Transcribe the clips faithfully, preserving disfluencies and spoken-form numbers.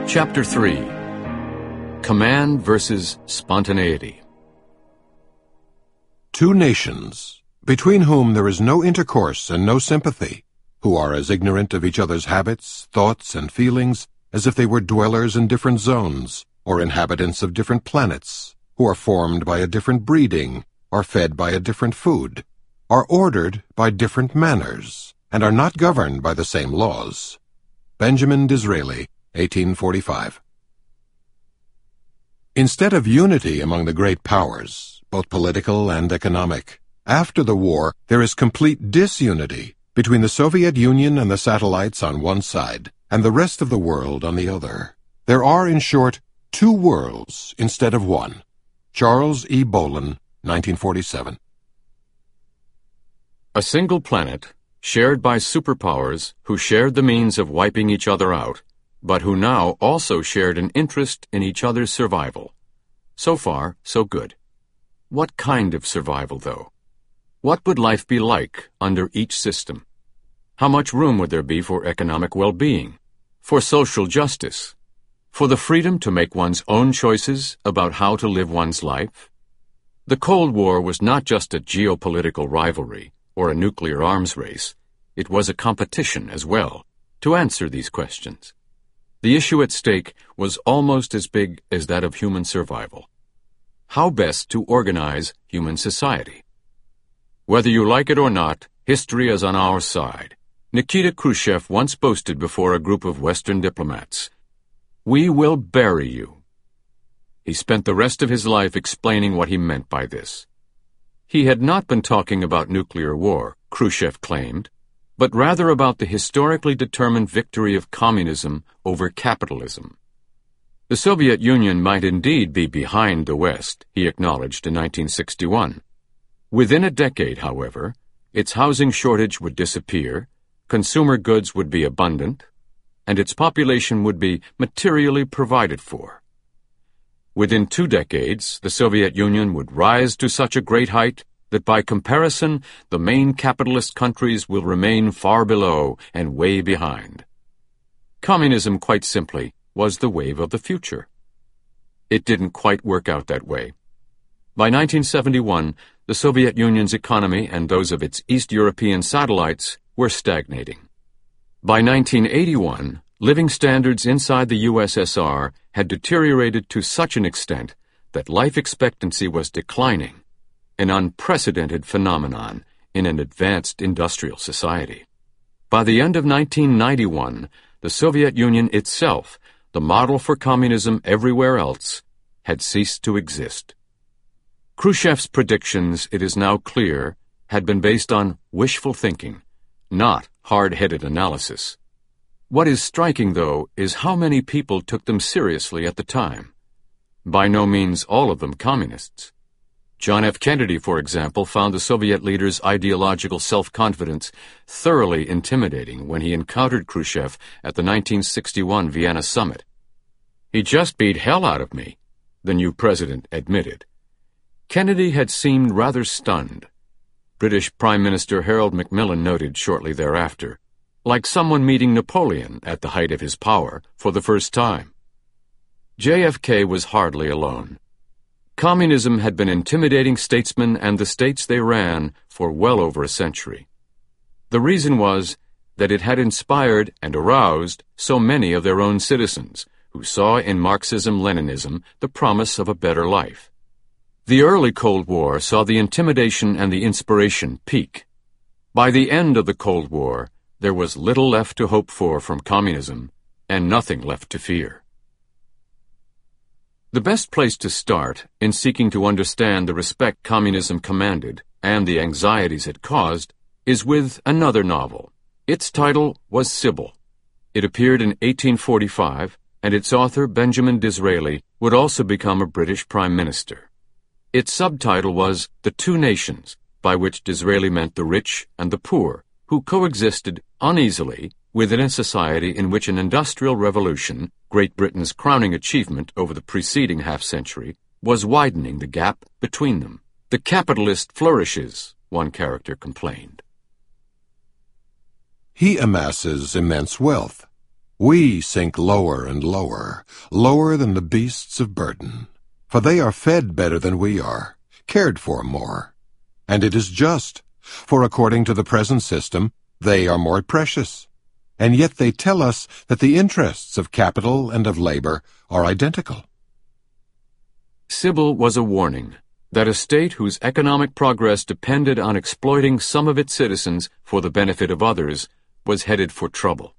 Chapter three. Command versus Spontaneity. Two nations, between whom there is no intercourse and no sympathy, who are as ignorant of each other's habits, thoughts, and feelings as if they were dwellers in different zones, or inhabitants of different planets, who are formed by a different breeding, are fed by a different food, are ordered by different manners, and are not governed by the same laws. Benjamin Disraeli, eighteen forty-five. Instead of unity among the great powers, both political and economic, after the war there is complete disunity between the Soviet Union and the satellites on one side, and the rest of the world on the other. There are, in short, two worlds instead of one. Charles E. Bolin, nineteen forty-seven. A single planet, shared by superpowers who shared the means of wiping each other out, but who now also shared an interest in each other's survival. So far, so good. What kind of survival, though? What would life be like under each system? How much room would there be for economic well-being, for social justice, for the freedom to make one's own choices about how to live one's life? The Cold War was not just a geopolitical rivalry or a nuclear arms race. It was a competition as well to answer these questions. The issue at stake was almost as big as that of human survival. How best to organize human society? Whether you like it or not, history is on our side. Nikita Khrushchev once boasted before a group of Western diplomats, "We will bury you." He spent the rest of his life explaining what he meant by this. He had not been talking about nuclear war, Khrushchev claimed, but rather about the historically determined victory of communism over capitalism. The Soviet Union might indeed be behind the West, he acknowledged in nineteen sixty-one. Within a decade, however, its housing shortage would disappear, consumer goods would be abundant, and its population would be materially provided for. Within two decades, the Soviet Union would rise to such a great height that by comparison, the main capitalist countries will remain far below and way behind. Communism, quite simply, was the wave of the future. It didn't quite work out that way. By nineteen seventy-one, the Soviet Union's economy and those of its East European satellites were stagnating. By nineteen eighty-one, living standards inside the U S S R had deteriorated to such an extent that life expectancy was declining, an unprecedented phenomenon in an advanced industrial society. By the end of nineteen ninety-one, the Soviet Union itself, the model for communism everywhere else, had ceased to exist. Khrushchev's predictions, it is now clear, had been based on wishful thinking, not hard-headed analysis. What is striking, though, is how many people took them seriously at the time. By no means all of them communists. John F. Kennedy, for example, found the Soviet leader's ideological self-confidence thoroughly intimidating when he encountered Khrushchev at the nineteen sixty-one Vienna summit. "He just beat hell out of me," the new president admitted. Kennedy had seemed rather stunned. British Prime Minister Harold Macmillan noted shortly thereafter, like someone meeting Napoleon at the height of his power for the first time. J F K was hardly alone. Communism had been intimidating statesmen and the states they ran for well over a century. The reason was that it had inspired and aroused so many of their own citizens who saw in Marxism-Leninism the promise of a better life. The early Cold War saw the intimidation and the inspiration peak. By the end of the Cold War, there was little left to hope for from communism and nothing left to fear. The best place to start in seeking to understand the respect communism commanded and the anxieties it caused is with another novel. Its title was Sybil. It appeared in eighteen forty-five, and its author, Benjamin Disraeli, would also become a British Prime Minister. Its subtitle was The Two Nations, by which Disraeli meant the rich and the poor, who coexisted uneasily within a society in which an industrial revolution, Great Britain's crowning achievement over the preceding half-century, was widening the gap between them. "The capitalist flourishes," one character complained. He amasses immense wealth. We sink lower and lower, lower than the beasts of burden. For they are fed better than we are, cared for more. And it is just, for according to the present system, they are more precious. And yet they tell us that the interests of capital and of labor are identical. Sybil was a warning that a state whose economic progress depended on exploiting some of its citizens for the benefit of others was headed for trouble.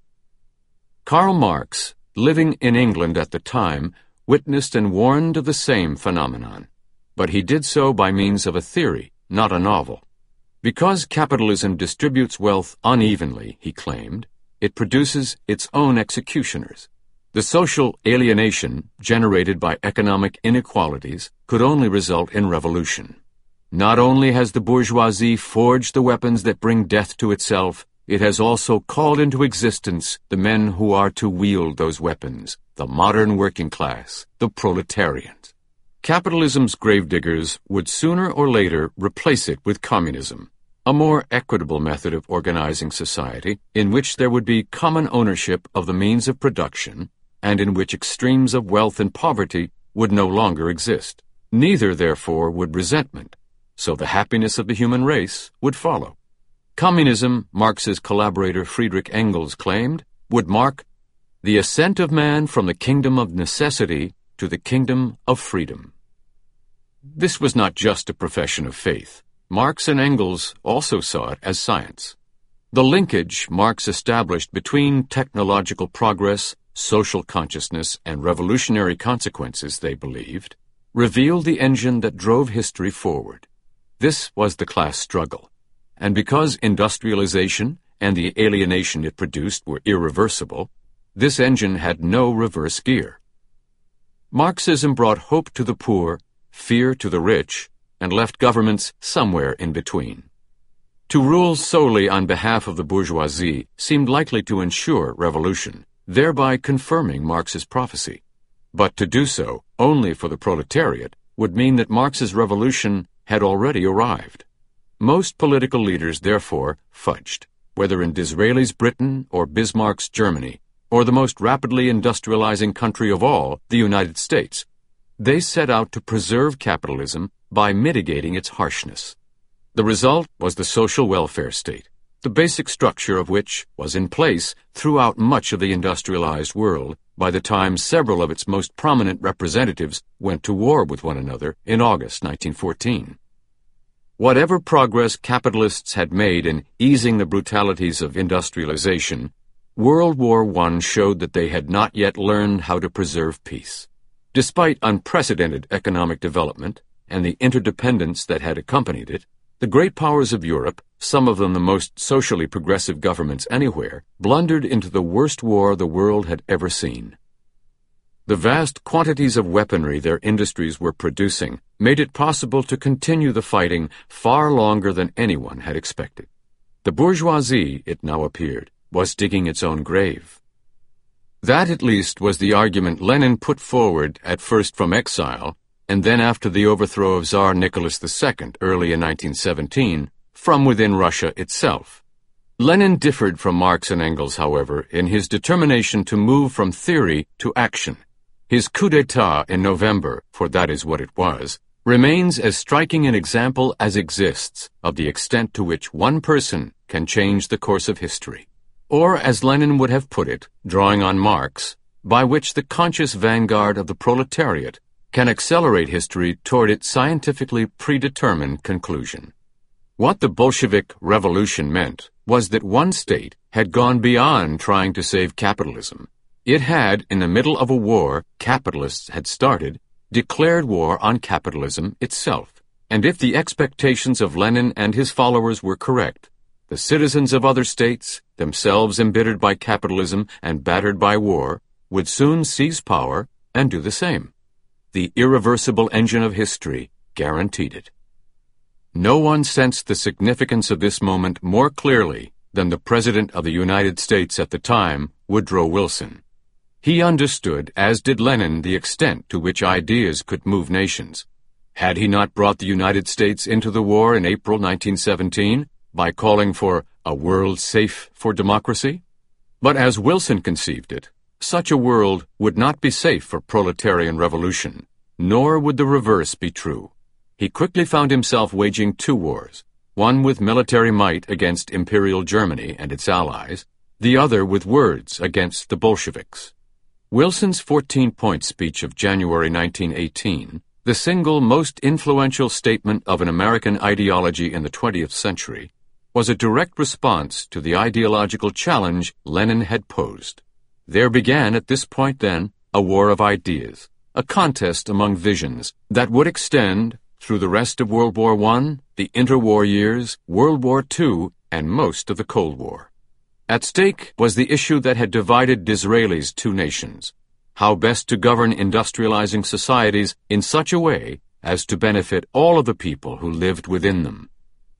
Karl Marx, living in England at the time, witnessed and warned of the same phenomenon, but he did so by means of a theory, not a novel. Because capitalism distributes wealth unevenly, he claimed, it produces its own executioners. The social alienation generated by economic inequalities could only result in revolution. Not only has the bourgeoisie forged the weapons that bring death to itself, it has also called into existence the men who are to wield those weapons, the modern working class, the proletariat. Capitalism's gravediggers would sooner or later replace it with communism, a more equitable method of organizing society in which there would be common ownership of the means of production and in which extremes of wealth and poverty would no longer exist. Neither, therefore, would resentment, so the happiness of the human race would follow. Communism, Marx's collaborator Friedrich Engels claimed, would mark the ascent of man from the kingdom of necessity to the kingdom of freedom. This was not just a profession of faith. Marx and Engels also saw it as science. The linkage Marx established between technological progress, social consciousness, and revolutionary consequences, they believed, revealed the engine that drove history forward. This was the class struggle, and because industrialization and the alienation it produced were irreversible, this engine had no reverse gear. Marxism brought hope to the poor, fear to the rich, and left governments somewhere in between. To rule solely on behalf of the bourgeoisie seemed likely to ensure revolution, thereby confirming Marx's prophecy. But to do so only for the proletariat would mean that Marx's revolution had already arrived. Most political leaders, therefore, fudged, whether in Disraeli's Britain or Bismarck's Germany, or the most rapidly industrializing country of all, the United States. They set out to preserve capitalism by mitigating its harshness. The result was the social welfare state, the basic structure of which was in place throughout much of the industrialized world by the time several of its most prominent representatives went to war with one another in August nineteen fourteen. Whatever progress capitalists had made in easing the brutalities of industrialization, World War One showed that they had not yet learned how to preserve peace. Despite unprecedented economic development and the interdependence that had accompanied it, the great powers of Europe, some of them the most socially progressive governments anywhere, blundered into the worst war the world had ever seen. The vast quantities of weaponry their industries were producing made it possible to continue the fighting far longer than anyone had expected. The bourgeoisie, it now appeared, was digging its own grave. That, at least, was the argument Lenin put forward at first from exile, and then after the overthrow of Tsar Nicholas the Second early in nineteen seventeen, from within Russia itself. Lenin differed from Marx and Engels, however, in his determination to move from theory to action. His coup d'etat in November, for that is what it was, remains as striking an example as exists of the extent to which one person can change the course of history. Or, as Lenin would have put it, drawing on Marx, by which the conscious vanguard of the proletariat can accelerate history toward its scientifically predetermined conclusion. What the Bolshevik Revolution meant was that one state had gone beyond trying to save capitalism. It had, in the middle of a war capitalists had started, declared war on capitalism itself. And if the expectations of Lenin and his followers were correct, the citizens of other states, themselves embittered by capitalism and battered by war, would soon seize power and do the same. The irreversible engine of history guaranteed it. No one sensed the significance of this moment more clearly than the President of the United States at the time, Woodrow Wilson. He understood, as did Lenin, the extent to which ideas could move nations. Had he not brought the United States into the war in April nineteen seventeen by calling for a world safe for democracy? But as Wilson conceived it, Such a world would not be safe for proletarian revolution, nor would the reverse be true. He quickly found himself waging two wars, one with military might against Imperial Germany and its allies, the other with words against the Bolsheviks. Wilson's fourteen-point speech of January nineteen eighteen, the single most influential statement of an American ideology in the twentieth century, was a direct response to the ideological challenge Lenin had posed. There began at this point, then, a war of ideas, a contest among visions that would extend through the rest of World War One, the interwar years, World War Two, and most of the Cold War. At stake was the issue that had divided Disraeli's two nations: how best to govern industrializing societies in such a way as to benefit all of the people who lived within them.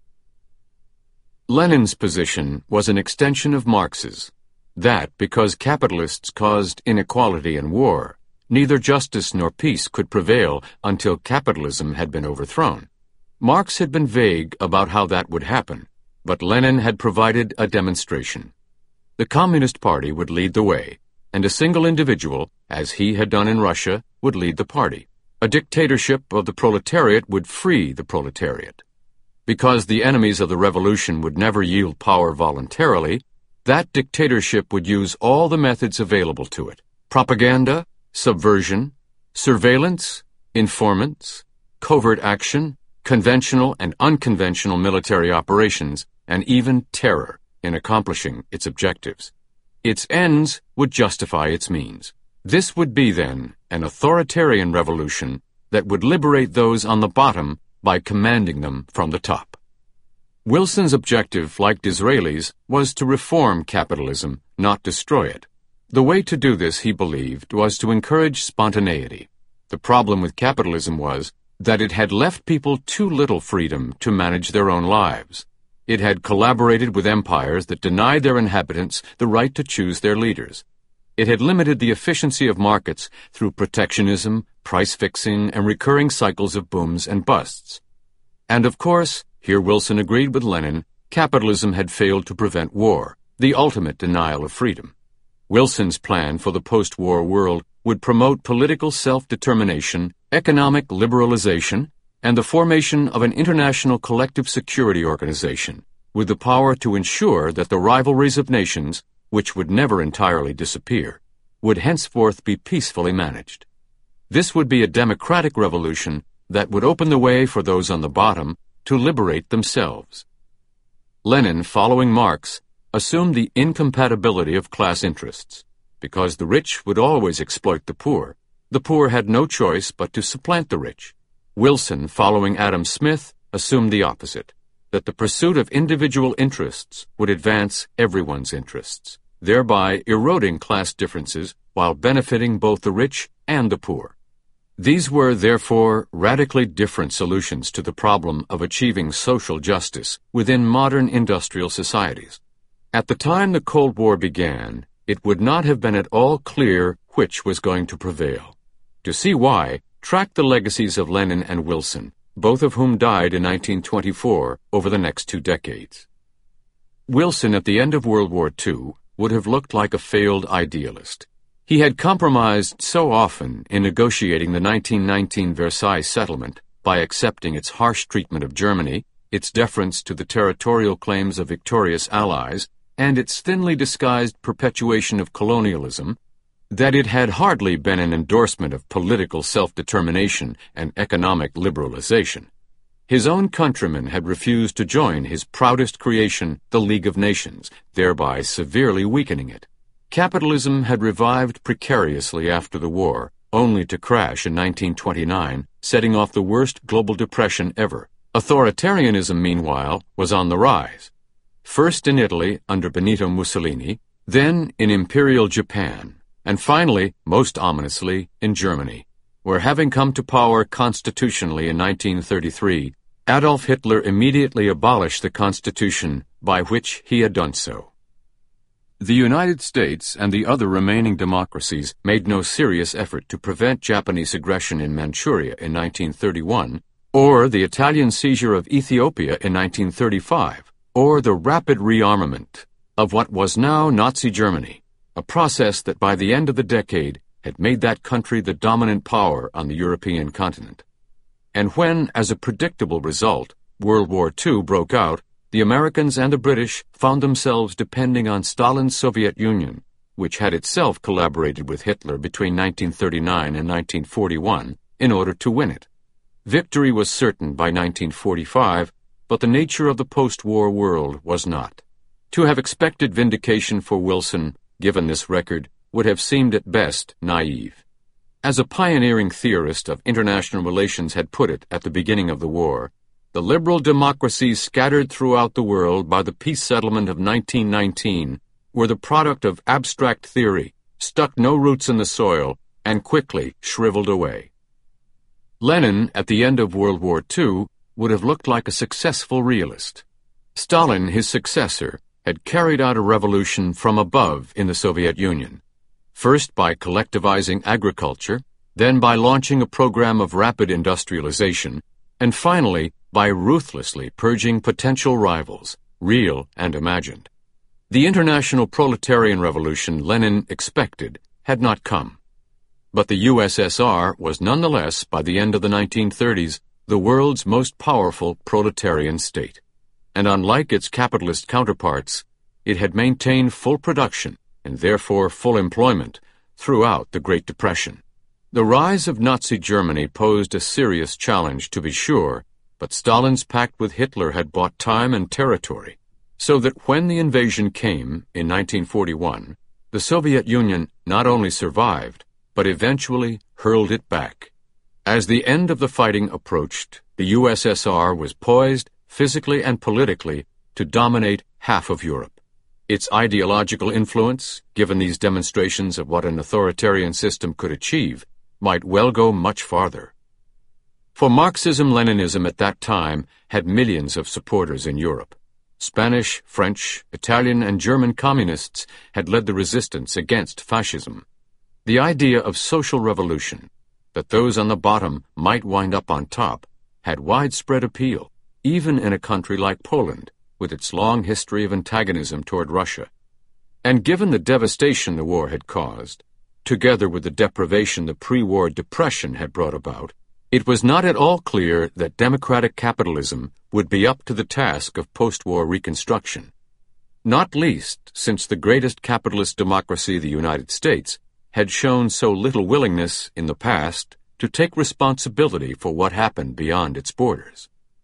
Lenin's position was an extension of Marx's, that because capitalists caused inequality and war, neither justice nor peace could prevail until capitalism had been overthrown. Marx had been vague about how that would happen, but Lenin had provided a demonstration. The Communist Party would lead the way, and a single individual, as he had done in Russia, would lead the party. A dictatorship of the proletariat would free the proletariat. Because the enemies of the revolution would never yield power voluntarily, that dictatorship would use all the methods available to it: propaganda, subversion, surveillance, informants, covert action, conventional and unconventional military operations, and even terror in accomplishing its objectives. Its ends would justify its means. This would be, then, an authoritarian revolution that would liberate those on the bottom by commanding them from the top. Wilson's objective, like Disraeli's, was to reform capitalism, not destroy it. The way to do this, he believed, was to encourage spontaneity. The problem with capitalism was that it had left people too little freedom to manage their own lives. It had collaborated with empires that denied their inhabitants the right to choose their leaders. It had limited the efficiency of markets through protectionism, price fixing, and recurring cycles of booms and busts. And of course, here Wilson agreed with Lenin, capitalism had failed to prevent war, the ultimate denial of freedom. Wilson's plan for the post-war world would promote political self-determination, economic liberalization, and the formation of an international collective security organization with the power to ensure that the rivalries of nations, which would never entirely disappear, would henceforth be peacefully managed. This would be a democratic revolution that would open the way for those on the bottom to liberate themselves. Lenin, following Marx, assumed the incompatibility of class interests. Because the rich would always exploit the poor, the poor had no choice but to supplant the rich. Wilson, following Adam Smith, assumed the opposite, that the pursuit of individual interests would advance everyone's interests, thereby eroding class differences while benefiting both the rich and the poor. These were, therefore, radically different solutions to the problem of achieving social justice within modern industrial societies. At the time the Cold War began, it would not have been at all clear which was going to prevail. To see why, track the legacies of Lenin and Wilson, both of whom died in nineteen twenty-four over the next two decades. Wilson, at the end of World War Two, would have looked like a failed idealist. He had compromised so often in negotiating the nineteen nineteen Versailles settlement by accepting its harsh treatment of Germany, its deference to the territorial claims of victorious allies, and its thinly disguised perpetuation of colonialism, that it had hardly been an endorsement of political self-determination and economic liberalization. His own countrymen had refused to join his proudest creation, the League of Nations, thereby severely weakening it. Capitalism had revived precariously after the war, only to crash in nineteen twenty-nine, setting off the worst global depression ever. Authoritarianism, meanwhile, was on the rise. First in Italy under Benito Mussolini, then in Imperial Japan, and finally, most ominously, in Germany, where, having come to power constitutionally in nineteen thirty-three, Adolf Hitler immediately abolished the constitution by which he had done so. The United States and the other remaining democracies made no serious effort to prevent Japanese aggression in Manchuria in nineteen thirty-one, or the Italian seizure of Ethiopia in nineteen thirty-five, or the rapid rearmament of what was now Nazi Germany. a process that by the end of the decade had made that country the dominant power on the European continent. And when, as a predictable result, World War Two broke out, the Americans and the British found themselves depending on Stalin's Soviet Union, which had itself collaborated with Hitler between nineteen thirty-nine and nineteen forty-one, in order to win it. Victory was certain by nineteen forty-five, but the nature of the post-war world was not. To have expected vindication for Wilson, given this record, would have seemed at best naive. As a pioneering theorist of international relations had put it at the beginning of the war, the liberal democracies scattered throughout the world by the peace settlement of nineteen nineteen were the product of abstract theory, stuck no roots in the soil, and quickly shriveled away. Lenin, at the end of World War Two, would have looked like a successful realist. Stalin, his successor, had carried out a revolution from above in the Soviet Union, first by collectivizing agriculture, then by launching a program of rapid industrialization, and finally by ruthlessly purging potential rivals, real and imagined. The international proletarian revolution Lenin expected had not come. But the U S S R was nonetheless, by the end of the nineteen thirties, the world's most powerful proletarian state. And unlike its capitalist counterparts, it had maintained full production, and therefore full employment, throughout the Great Depression. The rise of Nazi Germany posed a serious challenge, to be sure, but Stalin's pact with Hitler had bought time and territory, so that when the invasion came, in nineteen forty-one, the Soviet Union not only survived, but eventually hurled it back. As the end of the fighting approached, the U S S R was poised, physically and politically, to dominate half of Europe. Its ideological influence, given these demonstrations of what an authoritarian system could achieve, might well go much farther. For Marxism-Leninism at that time had millions of supporters in Europe. Spanish, French, Italian, and German communists had led the resistance against fascism. The idea of social revolution, that those on the bottom might wind up on top, had widespread appeal, even in a country like Poland, with its long history of antagonism toward Russia. And given the devastation the war had caused, together with the deprivation the pre-war depression had brought about, it was not at all clear that democratic capitalism would be up to the task of post-war reconstruction, not least since the greatest capitalist democracy, the United States, had shown so little willingness in the past to take responsibility for what happened beyond its borders.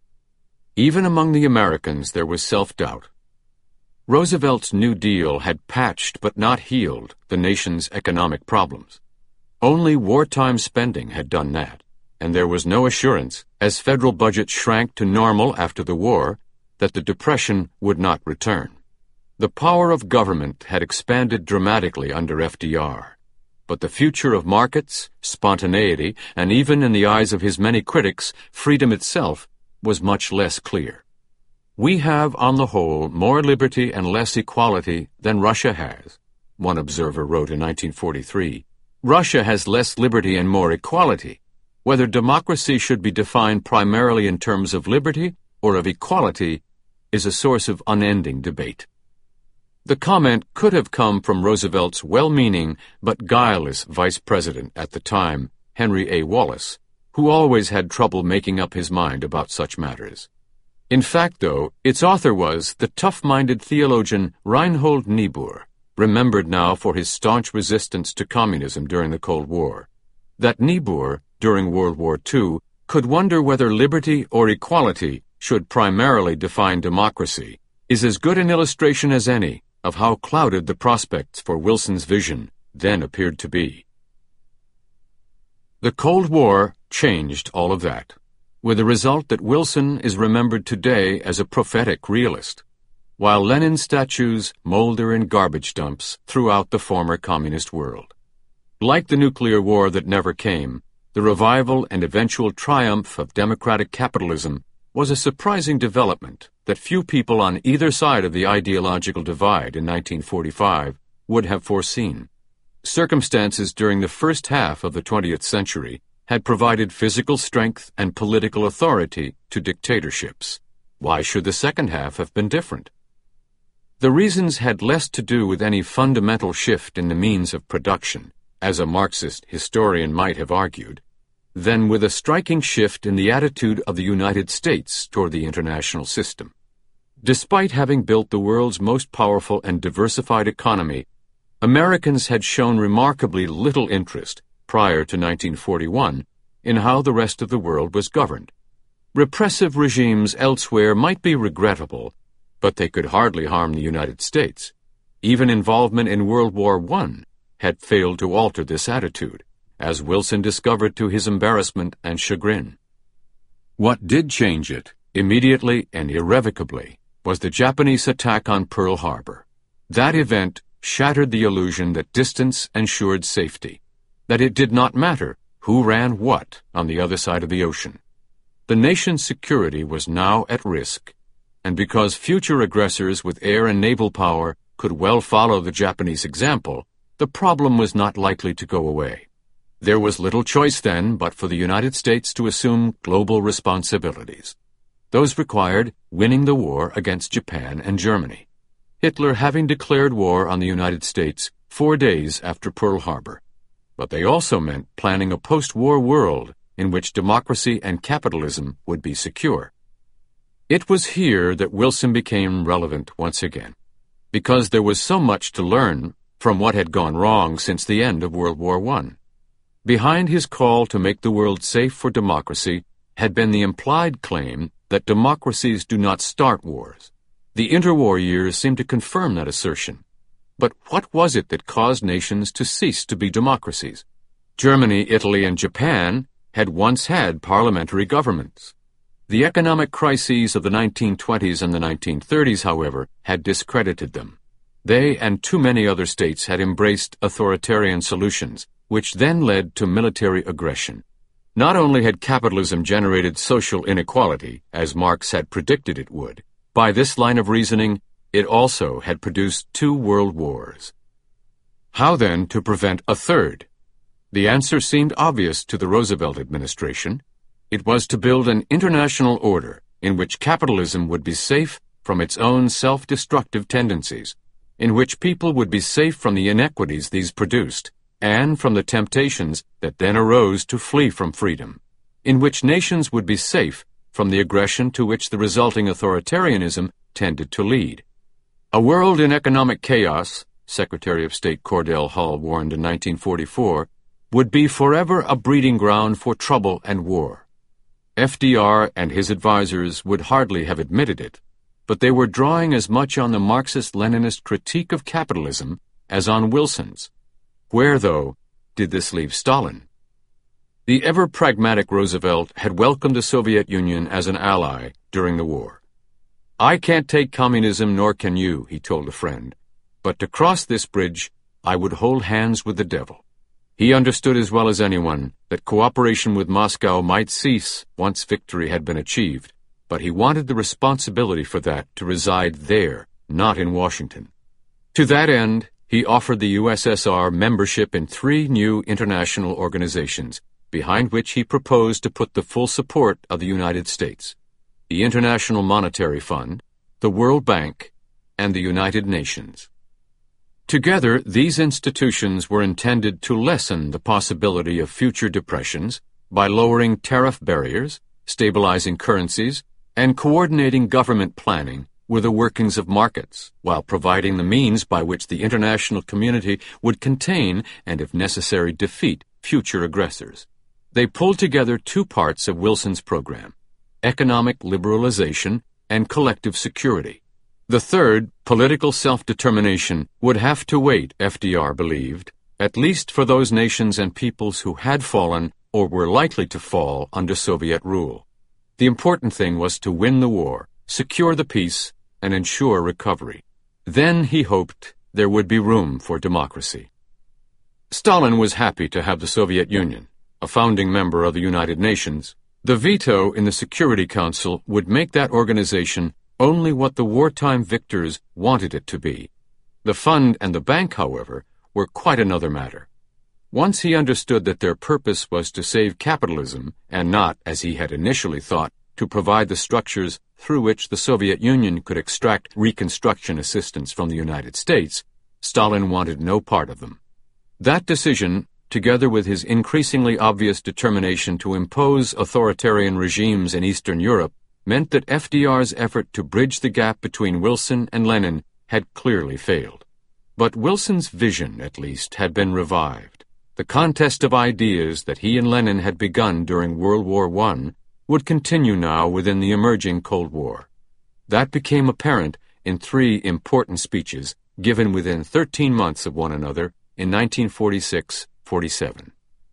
Even among the Americans there was self-doubt. Roosevelt's New Deal had patched but not healed the nation's economic problems. Only wartime spending had done that, and there was no assurance, as federal budgets shrank to normal after the war, that the Depression would not return. The power of government had expanded dramatically under F D R. But the future of markets, spontaneity, and even in the eyes of his many critics, freedom itself, was much less clear. We have, on the whole, more liberty and less equality than Russia has, one observer wrote in nineteen forty-three. Russia has less liberty and more equality. Whether democracy should be defined primarily in terms of liberty or of equality is a source of unending debate. The comment could have come from Roosevelt's well-meaning but guileless vice president at the time, Henry A. Wallace, who always had trouble making up his mind about such matters. In fact, though, its author was the tough-minded theologian Reinhold Niebuhr, remembered now for his staunch resistance to communism during the Cold War. That Niebuhr, during World War Two, could wonder whether liberty or equality should primarily define democracy is as good an illustration as any of how clouded the prospects for Wilson's vision then appeared to be. The Cold War changed all of that, with the result that Wilson is remembered today as a prophetic realist, while Lenin statues molder in garbage dumps throughout the former communist world. Like the nuclear war that never came, the revival and eventual triumph of democratic capitalism was a surprising development that few people on either side of the ideological divide in nineteen forty-five would have foreseen. Circumstances during the first half of the twentieth century had provided physical strength and political authority to dictatorships. Why should the second half have been different? The reasons had less to do with any fundamental shift in the means of production, as a Marxist historian might have argued, than with a striking shift in the attitude of the United States toward the international system. Despite having built the world's most powerful and diversified economy, Americans had shown remarkably little interest, prior to nineteen forty-one, in how the rest of the world was governed. Repressive regimes elsewhere might be regrettable, but they could hardly harm the United States. Even involvement in World War One had failed to alter this attitude, as Wilson discovered to his embarrassment and chagrin. What did change it, immediately and irrevocably, was the Japanese attack on Pearl Harbor. That event shattered the illusion that distance ensured safety, that it did not matter who ran what on the other side of the ocean. The nation's security was now at risk, and because future aggressors with air and naval power could well follow the Japanese example, the problem was not likely to go away. There was little choice then but for the United States to assume global responsibilities. Those required winning the war against Japan and Germany, Hitler having declared war on the United States four days after Pearl Harbor. But they also meant planning a post-war world in which democracy and capitalism would be secure. It was here that Wilson became relevant once again, because there was so much to learn from what had gone wrong since the end of World War One. Behind his call to make the world safe for democracy had been the implied claim that democracies do not start wars. The interwar years seemed to confirm that assertion. But what was it that caused nations to cease to be democracies? Germany, Italy, and Japan had once had parliamentary governments. The economic crises of the nineteen twenties and the nineteen thirties, however, had discredited them. They and too many other states had embraced authoritarian solutions, which then led to military aggression. Not only had capitalism generated social inequality, as Marx had predicted it would, by this line of reasoning, it also had produced two world wars. How then to prevent a third? The answer seemed obvious to the Roosevelt administration. It was to build an international order in which capitalism would be safe from its own self-destructive tendencies, in which people would be safe from the inequities these produced, and from the temptations that then arose to flee from freedom, in which nations would be safe from the aggression to which the resulting authoritarianism tended to lead. A world in economic chaos, Secretary of State Cordell Hull warned in nineteen forty-four, would be forever a breeding ground for trouble and war. F D R and his advisers would hardly have admitted it, but they were drawing as much on the Marxist-Leninist critique of capitalism as on Wilson's. Where, though, did this leave Stalin? The ever-pragmatic Roosevelt had welcomed the Soviet Union as an ally during the war. "I can't take communism, nor can you," he told a friend, "but to cross this bridge, I would hold hands with the devil." He understood as well as anyone that cooperation with Moscow might cease once victory had been achieved, but he wanted the responsibility for that to reside there, not in Washington. To that end, he offered the U S S R membership in three new international organizations, behind which he proposed to put the full support of the United States: the International Monetary Fund, the World Bank, and the United Nations. Together, these institutions were intended to lessen the possibility of future depressions by lowering tariff barriers, stabilizing currencies, and coordinating government planning with the workings of markets, while providing the means by which the international community would contain and, if necessary, defeat future aggressors. They pulled together two parts of Wilson's program: economic liberalization and collective security. The third, political self-determination, would have to wait, F D R believed, at least for those nations and peoples who had fallen or were likely to fall under Soviet rule. The important thing was to win the war, secure the peace, and ensure recovery. Then, he hoped, there would be room for democracy. Stalin was happy to have the Soviet Union, a founding member of the United Nations. The veto in the Security Council would make that organization only what the wartime victors wanted it to be. The fund and the bank, however, were quite another matter. Once he understood that their purpose was to save capitalism, and not, as he had initially thought, to provide the structures through which the Soviet Union could extract reconstruction assistance from the United States, Stalin wanted no part of them. That decision, together with his increasingly obvious determination to impose authoritarian regimes in Eastern Europe, meant that F D R's effort to bridge the gap between Wilson and Lenin had clearly failed. But Wilson's vision, at least, had been revived. The contest of ideas that he and Lenin had begun during World War One would continue now within the emerging Cold War. That became apparent in three important speeches given within thirteen months of one another in nineteen forty-six forty-seven.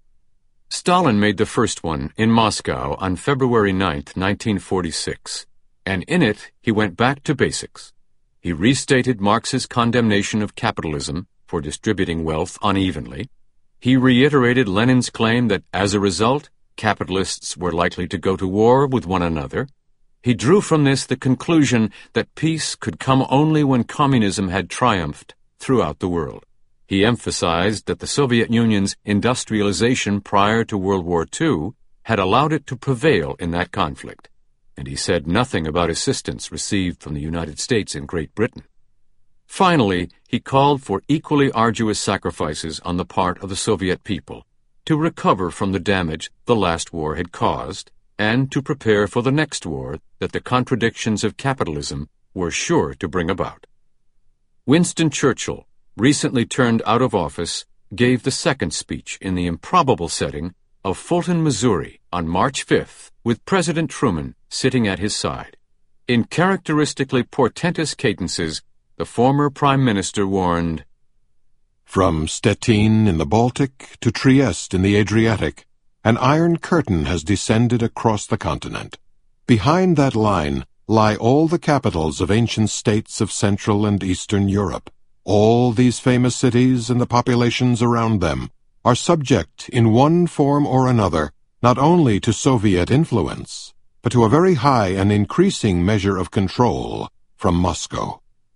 Stalin made the first one in Moscow on February ninth, nineteen forty-six, and in it he went back to basics. He restated Marx's condemnation of capitalism for distributing wealth unevenly. He reiterated Lenin's claim that, as a result, capitalists were likely to go to war with one another. He drew from this the conclusion that peace could come only when communism had triumphed throughout the world. He emphasized that the Soviet Union's industrialization prior to World War Two had allowed it to prevail in that conflict, and he said nothing about assistance received from the United States and Great Britain. Finally, he called for equally arduous sacrifices on the part of the Soviet people to recover from the damage the last war had caused and to prepare for the next war that the contradictions of capitalism were sure to bring about. Winston Churchill, recently turned out of office, gave the second speech in the improbable setting of Fulton, Missouri, on March fifth, with President Truman sitting at his side. In characteristically portentous cadences, the former Prime Minister warned, "From Stettin in the Baltic to Trieste in the Adriatic, an iron curtain has descended across the continent. Behind that line lie all the capitals of ancient states of Central and Eastern Europe. All these famous cities and the populations around them are subject in one form or another not only to Soviet influence, but to a very high and increasing measure of control from Moscow."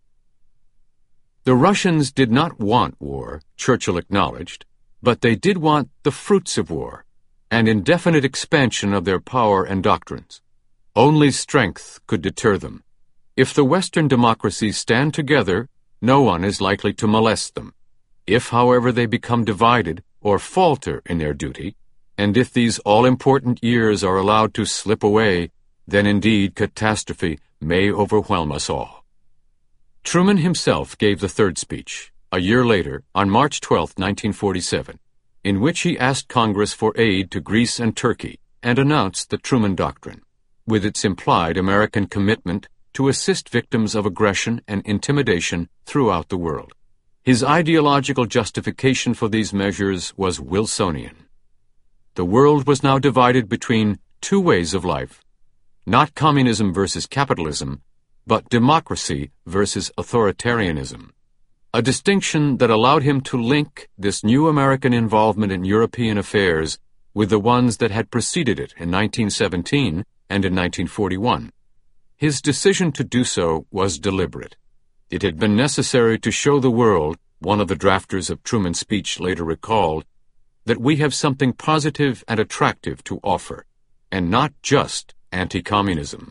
The Russians did not want war, Churchill acknowledged, but they did want the fruits of war, an indefinite expansion of their power and doctrines. Only strength could deter them. If the Western democracies stand together, no one is likely to molest them. If, however, they become divided or falter in their duty, and if these all-important years are allowed to slip away, then indeed catastrophe may overwhelm us all. Truman himself gave the third speech, a year later, on March twelfth, nineteen forty-seven, in which he asked Congress for aid to Greece and Turkey and announced the Truman Doctrine, with its implied American commitment to assist victims of aggression and intimidation throughout the world. His ideological justification for these measures was Wilsonian. The world was now divided between two ways of life, not communism versus capitalism, but democracy versus authoritarianism, a distinction that allowed him to link this new American involvement in European affairs with the ones that had preceded it in nineteen seventeen and in nineteen forty-one. His decision to do so was deliberate. It had been necessary to show the world, one of the drafters of Truman's speech later recalled, that we have something positive and attractive to offer, and not just anti-communism.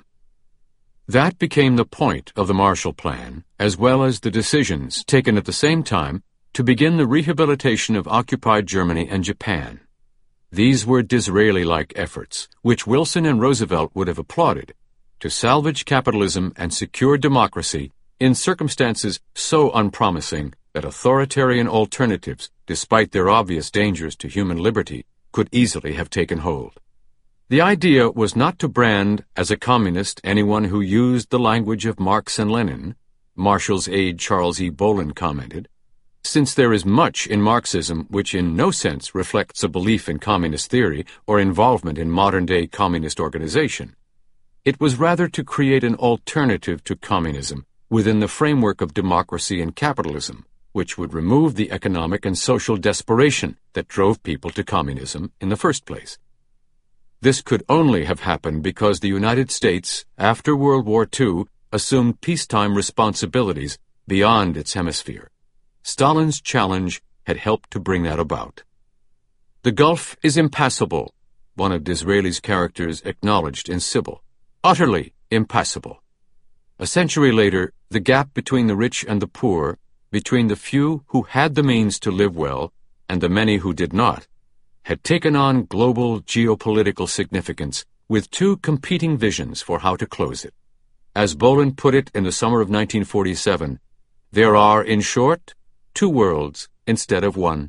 That became the point of the Marshall Plan, as well as the decisions taken at the same time to begin the rehabilitation of occupied Germany and Japan. These were Disraeli-like efforts, which Wilson and Roosevelt would have applauded, to salvage capitalism and secure democracy in circumstances so unpromising that authoritarian alternatives, despite their obvious dangers to human liberty, could easily have taken hold. The idea was not to brand as a communist anyone who used the language of Marx and Lenin, Marshall's aide Charles E. Bolin commented, since there is much in Marxism which in no sense reflects a belief in communist theory or involvement in modern-day communist organization. It was rather to create an alternative to communism within the framework of democracy and capitalism, which would remove the economic and social desperation that drove people to communism in the first place. This could only have happened because the United States, after World War Two, assumed peacetime responsibilities beyond its hemisphere. Stalin's challenge had helped to bring that about. "The Gulf is impassable," one of Disraeli's characters acknowledged in Sybil. utterly impassable. A century later, the gap between the rich and the poor, between the few who had the means to live well and the many who did not, had taken on global geopolitical significance with two competing visions for how to close it. As Bolin put it in the summer of nineteen forty-seven, there are, in short, two worlds instead of one.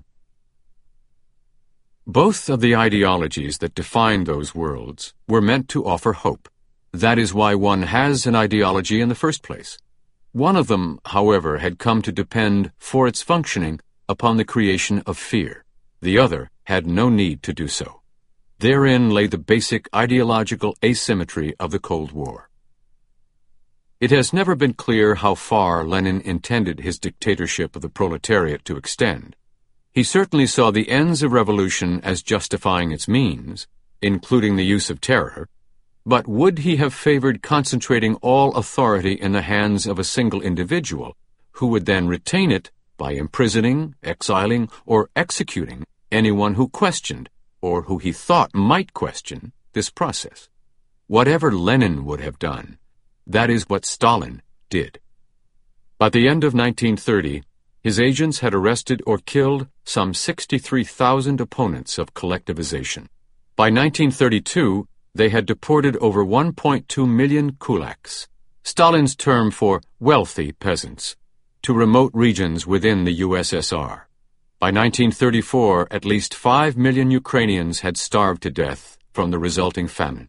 Both of the ideologies that defined those worlds were meant to offer hope. That is why one has an ideology in the first place. One of them, however, had come to depend for its functioning upon the creation of fear. The other had no need to do so. Therein lay the basic ideological asymmetry of the Cold War. It has never been clear how far Lenin intended his dictatorship of the proletariat to extend. He certainly saw the ends of revolution as justifying its means, including the use of terror, but would he have favored concentrating all authority in the hands of a single individual, who would then retain it by imprisoning, exiling, or executing anyone who questioned, or who he thought might question, this process? Whatever Lenin would have done, that is what Stalin did. By the end of nineteen thirty, his agents had arrested or killed some sixty-three thousand opponents of collectivization. By nineteen thirty-two, they had deported over one point two million kulaks, Stalin's term for wealthy peasants, to remote regions within the U S S R. By nineteen thirty-four, at least five million Ukrainians had starved to death from the resulting famine.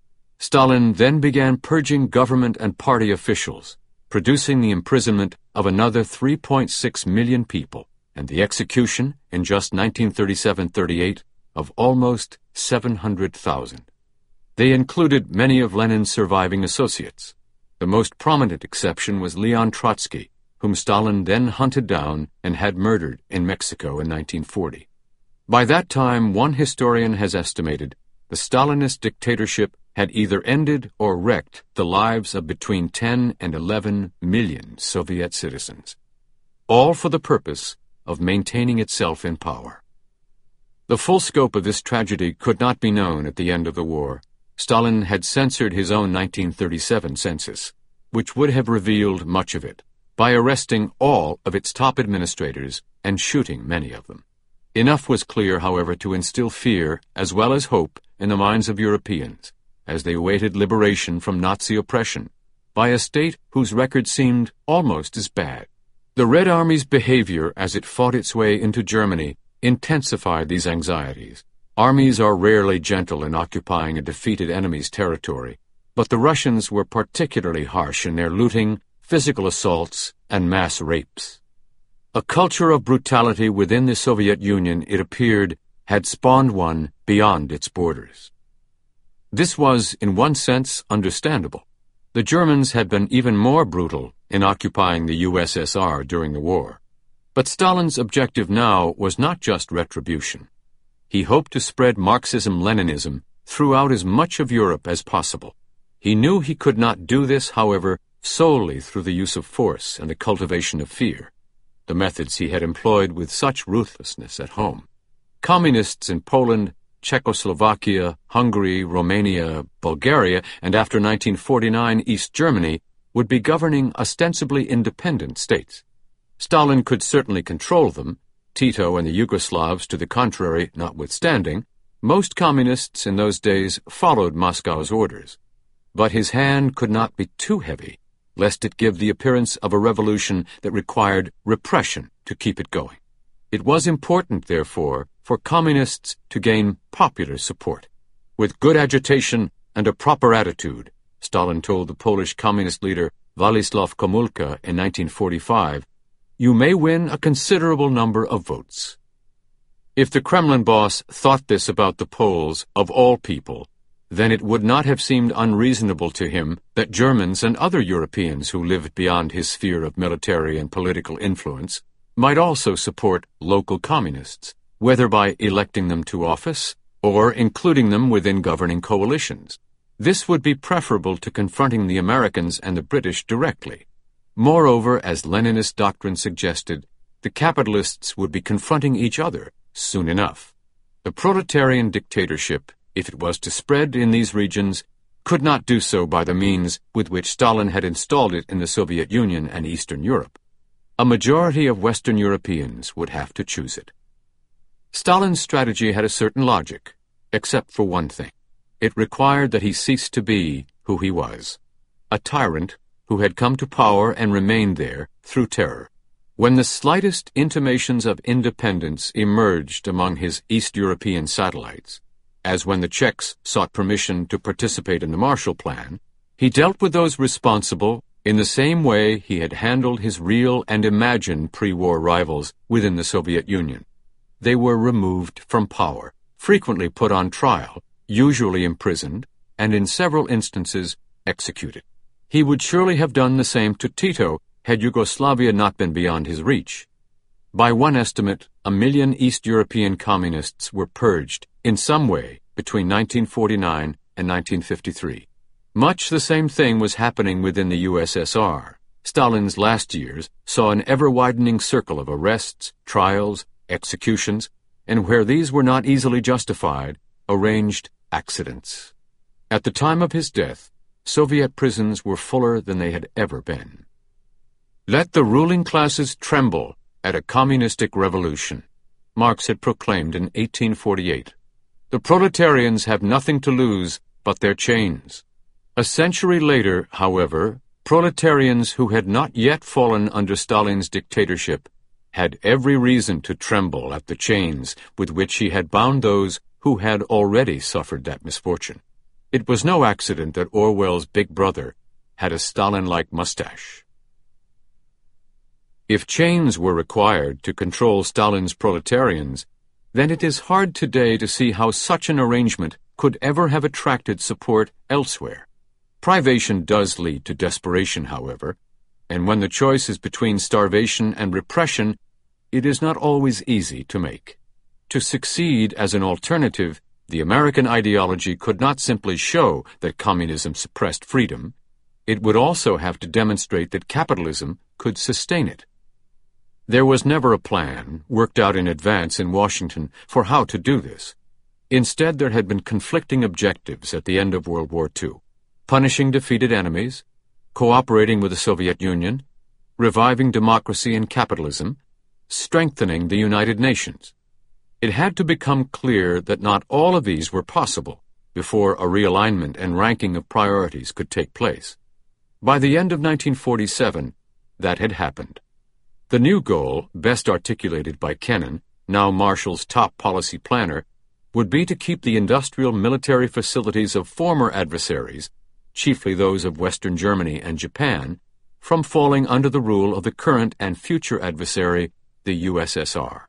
Stalin then began purging government and party officials, producing the imprisonment of another three point six million people and the execution, in just nineteen thirty-seven thirty-eight, of almost seven hundred thousand. They included many of Lenin's surviving associates. The most prominent exception was Leon Trotsky, whom Stalin then hunted down and had murdered in Mexico in nineteen forty. By that time, one historian has estimated the Stalinist dictatorship had either ended or wrecked the lives of between ten and eleven million Soviet citizens, all for the purpose of maintaining itself in power. The full scope of this tragedy could not be known at the end of the war. Stalin had censored his own nineteen thirty-seven census, which would have revealed much of it, by arresting all of its top administrators and shooting many of them. Enough was clear, however, to instill fear as well as hope in the minds of Europeans, as they awaited liberation from Nazi oppression by a state whose record seemed almost as bad. The Red Army's behavior as it fought its way into Germany intensified these anxieties. Armies are rarely gentle in occupying a defeated enemy's territory, but the Russians were particularly harsh in their looting, physical assaults, and mass rapes. A culture of brutality within the Soviet Union, it appeared, had spawned one beyond its borders. This was, in one sense, understandable. The Germans had been even more brutal in occupying the U S S R during the war. But Stalin's objective now was not just retribution. He hoped to spread Marxism-Leninism throughout as much of Europe as possible. He knew he could not do this, however, solely through the use of force and the cultivation of fear, the methods he had employed with such ruthlessness at home. Communists in Poland, Czechoslovakia, Hungary, Romania, Bulgaria, and after nineteen forty-nine East Germany would be governing ostensibly independent states. Stalin could certainly control them, Tito and the Yugoslavs to the contrary notwithstanding. Most communists in those days followed Moscow's orders. But his hand could not be too heavy, lest it give the appearance of a revolution that required repression to keep it going. It was important, therefore, for communists to gain popular support. With good agitation and a proper attitude, Stalin told the Polish communist leader Władysław Komulka in nineteen forty-five, you may win a considerable number of votes. If the Kremlin boss thought this about the Poles, of all people, then it would not have seemed unreasonable to him that Germans and other Europeans who lived beyond his sphere of military and political influence might also support local communists, whether by electing them to office or including them within governing coalitions. This would be preferable to confronting the Americans and the British directly. Moreover, as Leninist doctrine suggested, the capitalists would be confronting each other soon enough. The proletarian dictatorship, if it was to spread in these regions, could not do so by the means with which Stalin had installed it in the Soviet Union and Eastern Europe. A majority of Western Europeans would have to choose it. Stalin's strategy had a certain logic, except for one thing. It required that he cease to be who he was, a tyrant who had come to power and remained there through terror. When the slightest intimations of independence emerged among his East European satellites, as when the Czechs sought permission to participate in the Marshall Plan, he dealt with those responsible in the same way he had handled his real and imagined pre-war rivals within the Soviet Union. They were removed from power, frequently put on trial, usually imprisoned, and in several instances executed. He would surely have done the same to Tito had Yugoslavia not been beyond his reach. By one estimate, a million East European communists were purged in some way between nineteen forty-nine and nineteen fifty-three. Much the same thing was happening within the U S S R. Stalin's last years saw an ever-widening circle of arrests, trials, executions, and where these were not easily justified, arranged accidents. At the time of his death, Soviet prisons were fuller than they had ever been. Let the ruling classes tremble at a communistic revolution, Marx had proclaimed in eighteen forty-eight. The proletarians have nothing to lose but their chains. A century later, however, proletarians who had not yet fallen under Stalin's dictatorship had every reason to tremble at the chains with which he had bound those who had already suffered that misfortune. It was no accident that Orwell's Big Brother had a Stalin-like mustache. If chains were required to control Stalin's proletarians, then it is hard today to see how such an arrangement could ever have attracted support elsewhere. Privation does lead to desperation, however, and when the choice is between starvation and repression, it is not always easy to make. To succeed as an alternative, the American ideology could not simply show that communism suppressed freedom. It would also have to demonstrate that capitalism could sustain it. There was never a plan, worked out in advance in Washington, for how to do this. Instead, there had been conflicting objectives at the end of World War Two. Punishing defeated enemies, cooperating with the Soviet Union, reviving democracy and capitalism, strengthening the United Nations. It had to become clear that not all of these were possible before a realignment and ranking of priorities could take place. By the end of nineteen forty-seven, that had happened. The new goal, best articulated by Kennan, now Marshall's top policy planner, would be to keep the industrial military facilities of former adversaries, chiefly those of Western Germany and Japan, from falling under the rule of the current and future adversary, the U S S R.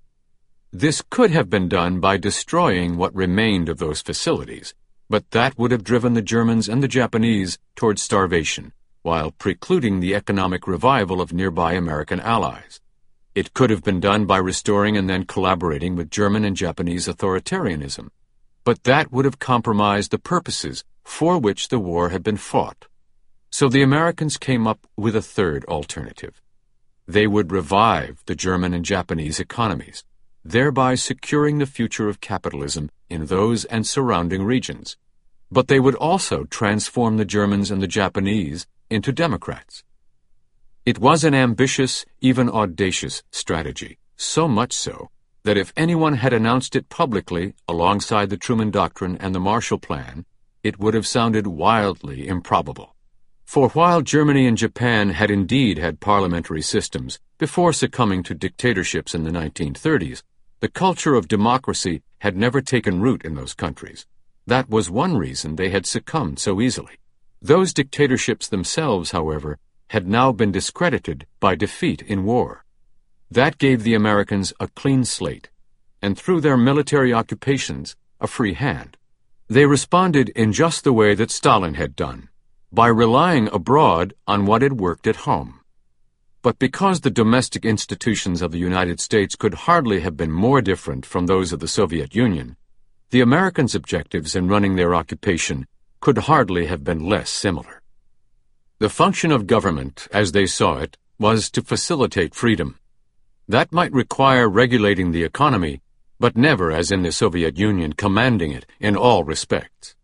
This could have been done by destroying what remained of those facilities, but that would have driven the Germans and the Japanese towards starvation, while precluding the economic revival of nearby American allies. It could have been done by restoring and then collaborating with German and Japanese authoritarianism, but that would have compromised the purposes for which the war had been fought. So the Americans came up with a third alternative. They would revive the German and Japanese economies, thereby securing the future of capitalism in those and surrounding regions. But they would also transform the Germans and the Japanese into democrats. It was an ambitious, even audacious strategy, so much so that if anyone had announced it publicly alongside the Truman Doctrine and the Marshall Plan, it would have sounded wildly improbable. For while Germany and Japan had indeed had parliamentary systems before succumbing to dictatorships in the nineteen thirties, the culture of democracy had never taken root in those countries. That was one reason they had succumbed so easily. Those dictatorships themselves, however, had now been discredited by defeat in war. That gave the Americans a clean slate, and through their military occupations, a free hand. They responded in just the way that Stalin had done, by relying abroad on what had worked at home. But because the domestic institutions of the United States could hardly have been more different from those of the Soviet Union, the Americans' objectives in running their occupation could hardly have been less similar. The function of government, as they saw it, was to facilitate freedom. That might require regulating the economy, but never, as in the Soviet Union, commanding it in all respects.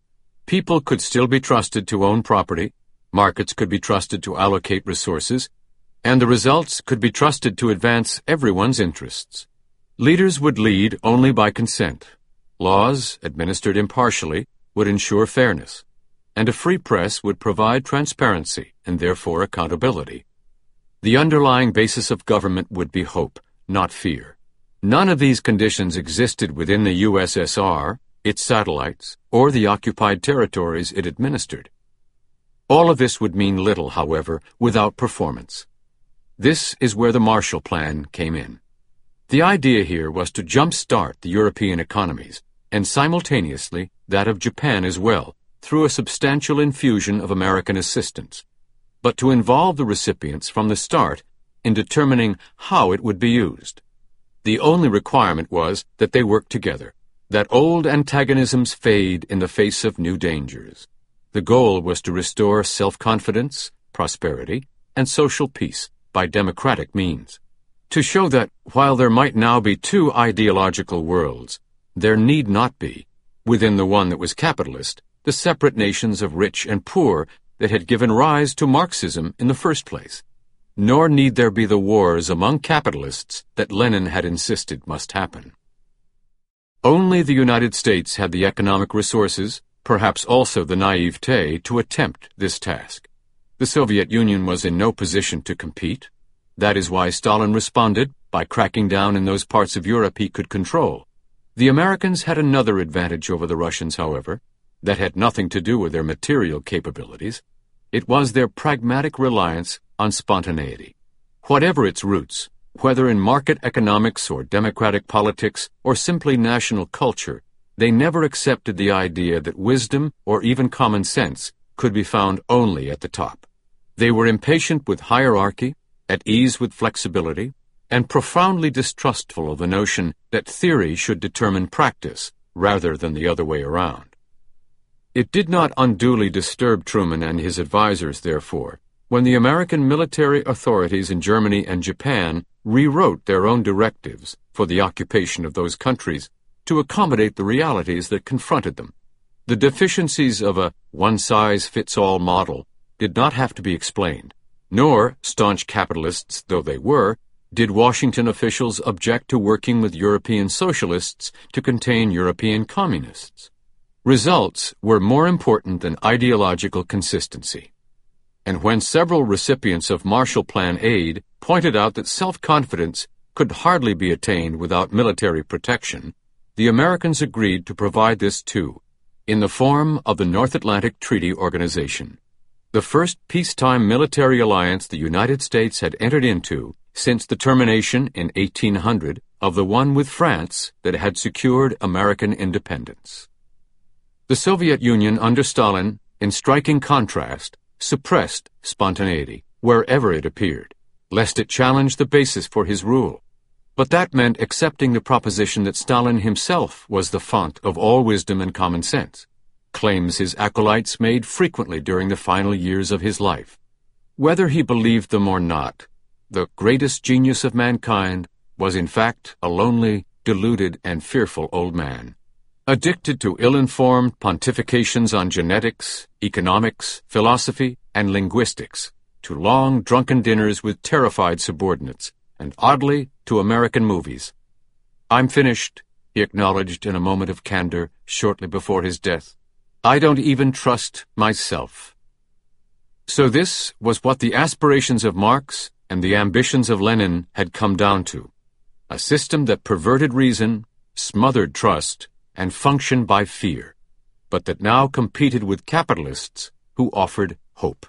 People could still be trusted to own property, markets could be trusted to allocate resources, and the results could be trusted to advance everyone's interests. Leaders would lead only by consent. Laws, administered impartially, would ensure fairness, and a free press would provide transparency and therefore accountability. The underlying basis of government would be hope, not fear. None of these conditions existed within the U S S R, its satellites, or the occupied territories it administered. All of this would mean little, however, without performance. This is where the Marshall Plan came in. The idea here was to jump-start the European economies, and simultaneously that of Japan as well, through a substantial infusion of American assistance, but to involve the recipients from the start in determining how it would be used. The only requirement was that they work together, that old antagonisms fade in the face of new dangers. The goal was to restore self-confidence, prosperity, and social peace by democratic means, to show that while there might now be two ideological worlds, there need not be, within the one that was capitalist, the separate nations of rich and poor that had given rise to Marxism in the first place. Nor need there be the wars among capitalists that Lenin had insisted must happen. Only the United States had the economic resources, perhaps also the naivete, to attempt this task. The Soviet Union was in no position to compete. That is why Stalin responded by cracking down in those parts of Europe he could control. The Americans had another advantage over the Russians, however, that had nothing to do with their material capabilities. It was their pragmatic reliance on spontaneity. Whatever its roots, whether in market economics or democratic politics or simply national culture, they never accepted the idea that wisdom or even common sense could be found only at the top. They were impatient with hierarchy, at ease with flexibility, and profoundly distrustful of the notion that theory should determine practice rather than the other way around. It did not unduly disturb Truman and his advisers, therefore, when the American military authorities in Germany and Japan rewrote their own directives for the occupation of those countries to accommodate the realities that confronted them. The deficiencies of a one-size-fits-all model did not have to be explained, nor, staunch capitalists though they were, did Washington officials object to working with European socialists to contain European communists. Results were more important than ideological consistency. And when several recipients of Marshall Plan aid pointed out that self-confidence could hardly be attained without military protection, the Americans agreed to provide this too, in the form of the North Atlantic Treaty Organization, the first peacetime military alliance the United States had entered into since the termination in eighteen hundred of the one with France that had secured American independence. The Soviet Union under Stalin, in striking contrast, suppressed spontaneity wherever it appeared, lest it challenge the basis for his rule. But that meant accepting the proposition that Stalin himself was the font of all wisdom and common sense, claims his acolytes made frequently during the final years of his life. Whether he believed them or not, the greatest genius of mankind was in fact a lonely, deluded, and fearful old man, addicted to ill-informed pontifications on genetics, economics, philosophy, and linguistics, to long, drunken dinners with terrified subordinates, and oddly, to American movies. "I'm finished," he acknowledged in a moment of candor shortly before his death. "I don't even trust myself." So this was what the aspirations of Marx and the ambitions of Lenin had come down to, a system that perverted reason, smothered trust, and functioned by fear, but that now competed with capitalists who offered hope.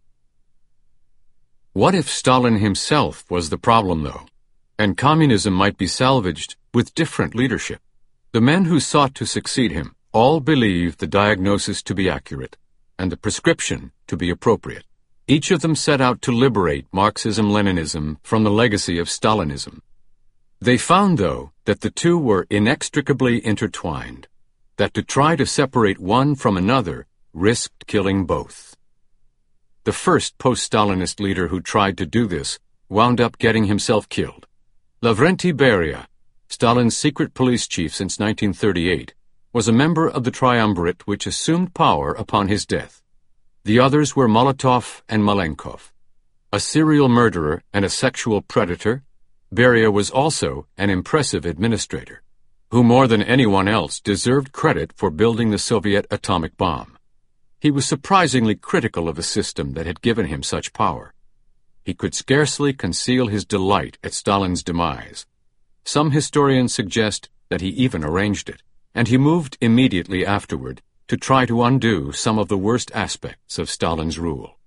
What if Stalin himself was the problem, though, and communism might be salvaged with different leadership? The men who sought to succeed him all believed the diagnosis to be accurate and the prescription to be appropriate. Each of them set out to liberate Marxism-Leninism from the legacy of Stalinism. They found, though, that the two were inextricably intertwined, that to try to separate one from another risked killing both. The first post-Stalinist leader who tried to do this wound up getting himself killed. Lavrenti Beria, Stalin's secret police chief since nineteen thirty-eight, was a member of the triumvirate which assumed power upon his death. The others were Molotov and Malenkov. A serial murderer and a sexual predator, Beria was also an impressive administrator, who more than anyone else deserved credit for building the Soviet atomic bomb. He was surprisingly critical of a system that had given him such power. He could scarcely conceal his delight at Stalin's demise. Some historians suggest that he even arranged it, and he moved immediately afterward to try to undo some of the worst aspects of Stalin's rule.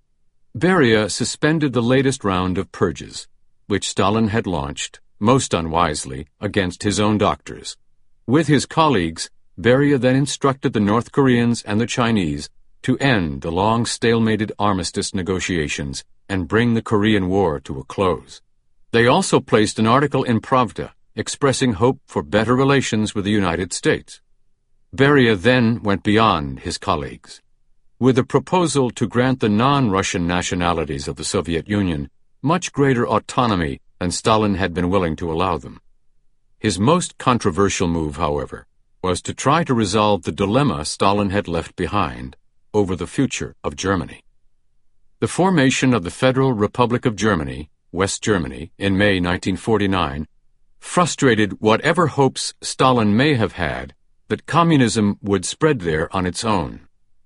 Beria suspended the latest round of purges, which Stalin had launched, most unwisely, against his own doctors. With his colleagues, Beria then instructed the North Koreans and the Chinese to end the long stalemated armistice negotiations and bring the Korean War to a close. They also placed an article in Pravda expressing hope for better relations with the United States. Beria then went beyond his colleagues, with a proposal to grant the non-Russian nationalities of the Soviet Union much greater autonomy than Stalin had been willing to allow them. His most controversial move, however, was to try to resolve the dilemma Stalin had left behind over the future of Germany. The formation of the Federal Republic of Germany, West Germany, in May nineteen forty-nine, frustrated whatever hopes Stalin may have had that communism would spread there on its own.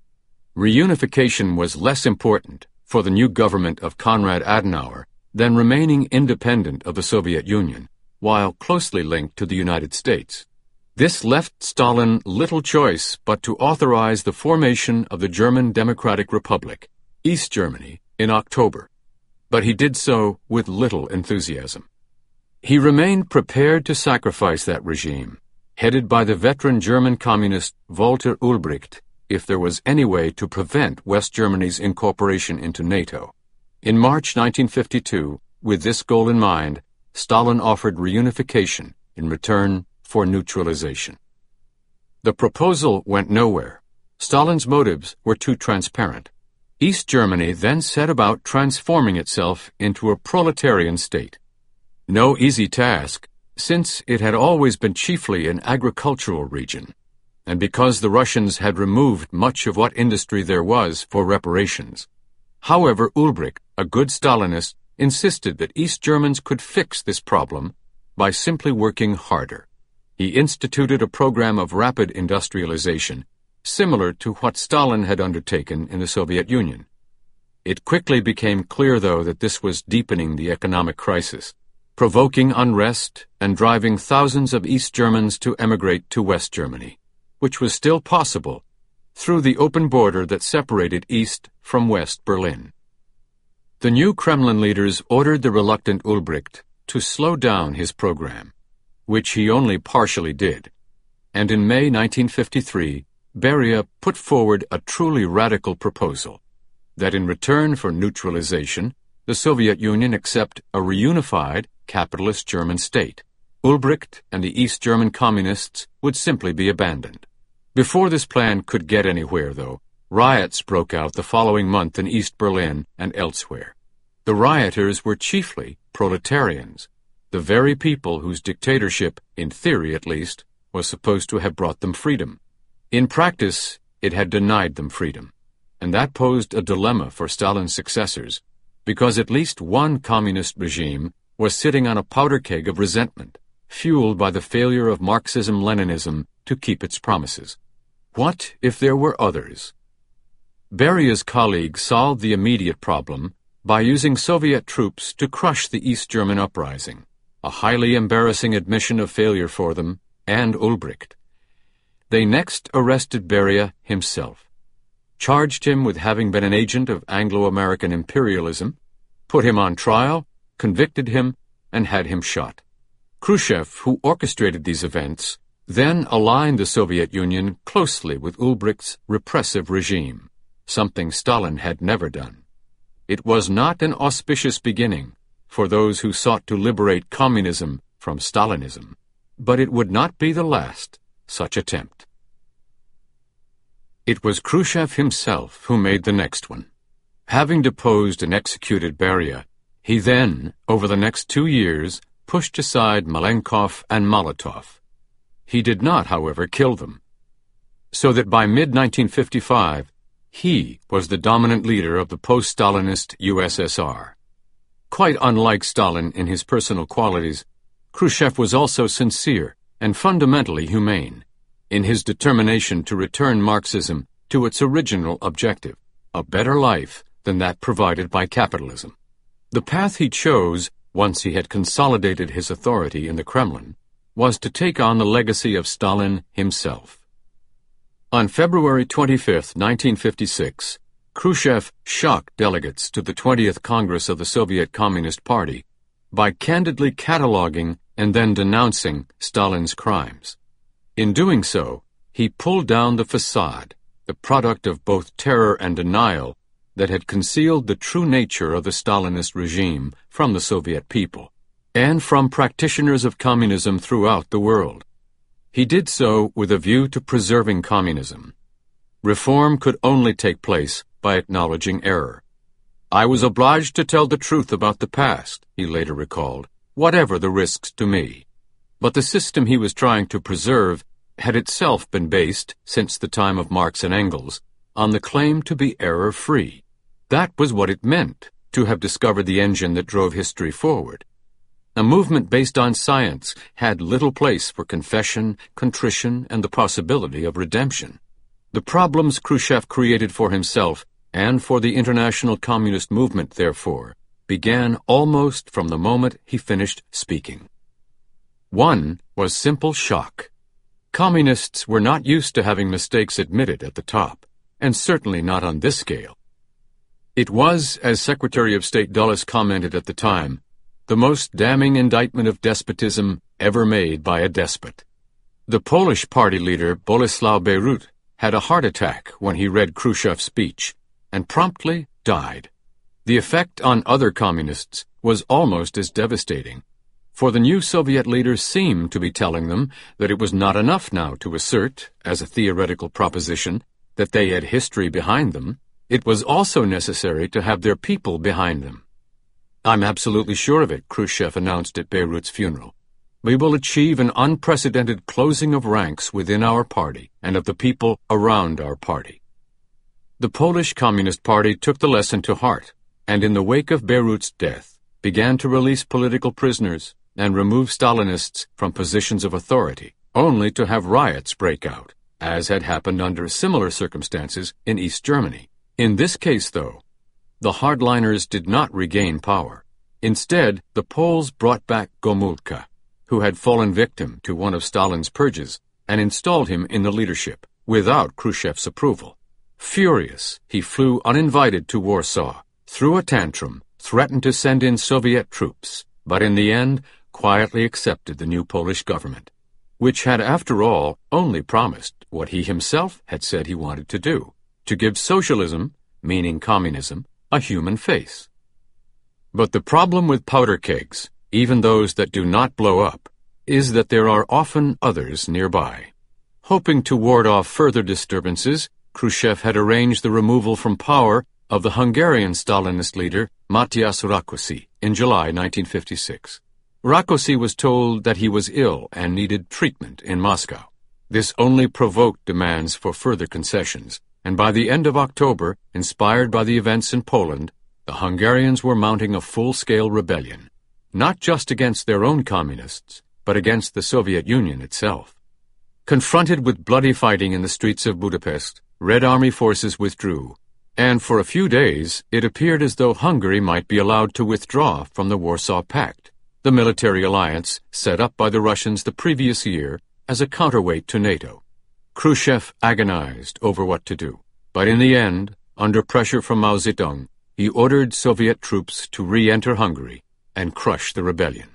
Reunification was less important for the new government of Konrad Adenauer than remaining independent of the Soviet Union, while closely linked to the United States. This left Stalin little choice but to authorize the formation of the German Democratic Republic, East Germany, in October, but he did so with little enthusiasm. He remained prepared to sacrifice that regime, headed by the veteran German communist Walter Ulbricht, if there was any way to prevent West Germany's incorporation into NATO. In March nineteen fifty-two, with this goal in mind, Stalin offered reunification in return for neutralization. The proposal went nowhere. Stalin's motives were too transparent. East Germany then set about transforming itself into a proletarian state. No easy task, since it had always been chiefly an agricultural region, and because the Russians had removed much of what industry there was for reparations. However, Ulbricht, a good Stalinist, insisted that East Germans could fix this problem by simply working harder. He instituted a program of rapid industrialization, similar to what Stalin had undertaken in the Soviet Union. It quickly became clear, though, that this was deepening the economic crisis, provoking unrest and driving thousands of East Germans to emigrate to West Germany, which was still possible through the open border that separated East from West Berlin. The new Kremlin leaders ordered the reluctant Ulbricht to slow down his program, which he only partially did, and in May nineteen fifty-three, Beria put forward a truly radical proposal, that in return for neutralization, the Soviet Union accept a reunified capitalist German state. Ulbricht and the East German communists would simply be abandoned. Before this plan could get anywhere, though, riots broke out the following month in East Berlin and elsewhere. The rioters were chiefly proletarians, the very people whose dictatorship, in theory at least, was supposed to have brought them freedom. In practice, it had denied them freedom, and that posed a dilemma for Stalin's successors, because at least one communist regime was sitting on a powder keg of resentment, fueled by the failure of Marxism-Leninism to keep its promises. What if there were others? Beria's colleagues solved the immediate problem by using Soviet troops to crush the East German uprising, a highly embarrassing admission of failure for them and Ulbricht. They next arrested Beria himself, charged him with having been an agent of Anglo-American imperialism, put him on trial, convicted him, and had him shot. Khrushchev, who orchestrated these events, then aligned the Soviet Union closely with Ulbricht's repressive regime, something Stalin had never done. It was not an auspicious beginning for those who sought to liberate communism from Stalinism, but it would not be the last such attempt. It was Khrushchev himself who made the next one. Having deposed and executed Beria, he then, over the next two years, pushed aside Malenkov and Molotov. He did not, however, kill them, so that by mid nineteen fifty-five, he was the dominant leader of the post-Stalinist U S S R. Quite unlike Stalin in his personal qualities, Khrushchev was also sincere and fundamentally humane in his determination to return Marxism to its original objective, a better life than that provided by capitalism. The path he chose, once he had consolidated his authority in the Kremlin, was to take on the legacy of Stalin himself. On February twenty-fifth, nineteen fifty-six, Khrushchev shocked delegates to the twentieth Congress of the Soviet Communist Party by candidly cataloging and then denouncing Stalin's crimes. In doing so, he pulled down the facade, the product of both terror and denial, that had concealed the true nature of the Stalinist regime from the Soviet people, and from practitioners of communism throughout the world. He did so with a view to preserving communism. Reform could only take place by acknowledging error. "I was obliged to tell the truth about the past," he later recalled, "whatever the risks to me." But the system he was trying to preserve had itself been based, since the time of Marx and Engels, on the claim to be error-free. That was what it meant to have discovered the engine that drove history forward. A movement based on science had little place for confession, contrition, and the possibility of redemption. The problems Khrushchev created for himself and for the international communist movement, therefore, began almost from the moment he finished speaking. One was simple shock. Communists were not used to having mistakes admitted at the top, and certainly not on this scale. It was, as Secretary of State Dulles commented at the time, the most damning indictment of despotism ever made by a despot. The Polish party leader Boleslaw Bierut had a heart attack when he read Khrushchev's speech, and promptly died. The effect on other communists was almost as devastating, for the new Soviet leaders seemed to be telling them that it was not enough now to assert, as a theoretical proposition, that they had history behind them. It was also necessary to have their people behind them. "I'm absolutely sure of it," Khrushchev announced at Bierut's funeral. "We will achieve an unprecedented closing of ranks within our party and of the people around our party." The Polish Communist Party took the lesson to heart, and in the wake of Bierut's death, began to release political prisoners and remove Stalinists from positions of authority, only to have riots break out, as had happened under similar circumstances in East Germany. In this case, though, the hardliners did not regain power. Instead, the Poles brought back Gomulka, who had fallen victim to one of Stalin's purges, and installed him in the leadership, without Khrushchev's approval. Furious, he flew uninvited to Warsaw, threw a tantrum, threatened to send in Soviet troops, but in the end quietly accepted the new Polish government, which had, after all, only promised what he himself had said he wanted to do, to give socialism, meaning communism, a human face. But the problem with powder kegs, even those that do not blow up, is that there are often others nearby. Hoping to ward off further disturbances, Khrushchev had arranged the removal from power of the Hungarian Stalinist leader Matyas Rákosi in July nineteen fifty-six. Rákosi was told that he was ill and needed treatment in Moscow. This only provoked demands for further concessions, and by the end of October, inspired by the events in Poland, the Hungarians were mounting a full-scale rebellion, not just against their own communists, but against the Soviet Union itself. Confronted with bloody fighting in the streets of Budapest, Red Army forces withdrew, and for a few days it appeared as though Hungary might be allowed to withdraw from the Warsaw Pact, the military alliance set up by the Russians the previous year as a counterweight to NATO. Khrushchev agonized over what to do, but in the end, under pressure from Mao Zedong, he ordered Soviet troops to re-enter Hungary and crush the rebellion.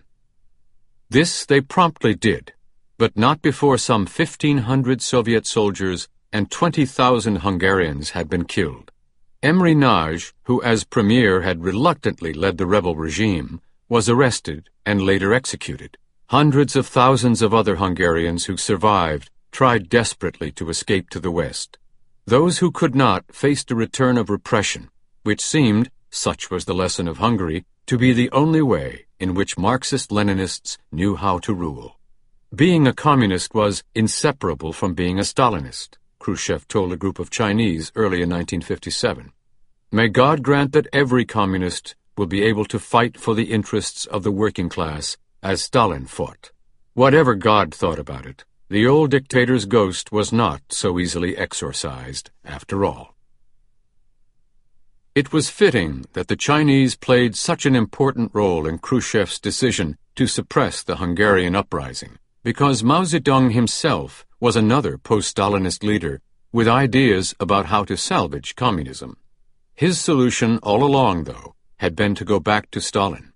This they promptly did, but not before some fifteen hundred Soviet soldiers and twenty thousand Hungarians had been killed. Emre Nagy, who as premier had reluctantly led the rebel regime, was arrested and later executed. Hundreds of thousands of other Hungarians who survived tried desperately to escape to the West. Those who could not faced a return of repression, which seemed, such was the lesson of Hungary, to be the only way in which Marxist-Leninists knew how to rule. Being a communist was inseparable from being a Stalinist. Khrushchev told a group of Chinese early in nineteen fifty-seven. May God grant that every communist will be able to fight for the interests of the working class as Stalin fought. Whatever God thought about it, the old dictator's ghost was not so easily exorcised, after all. It was fitting that the Chinese played such an important role in Khrushchev's decision to suppress the Hungarian uprising, because Mao Zedong himself was another post-Stalinist leader with ideas about how to salvage communism. His solution all along, though, had been to go back to Stalin.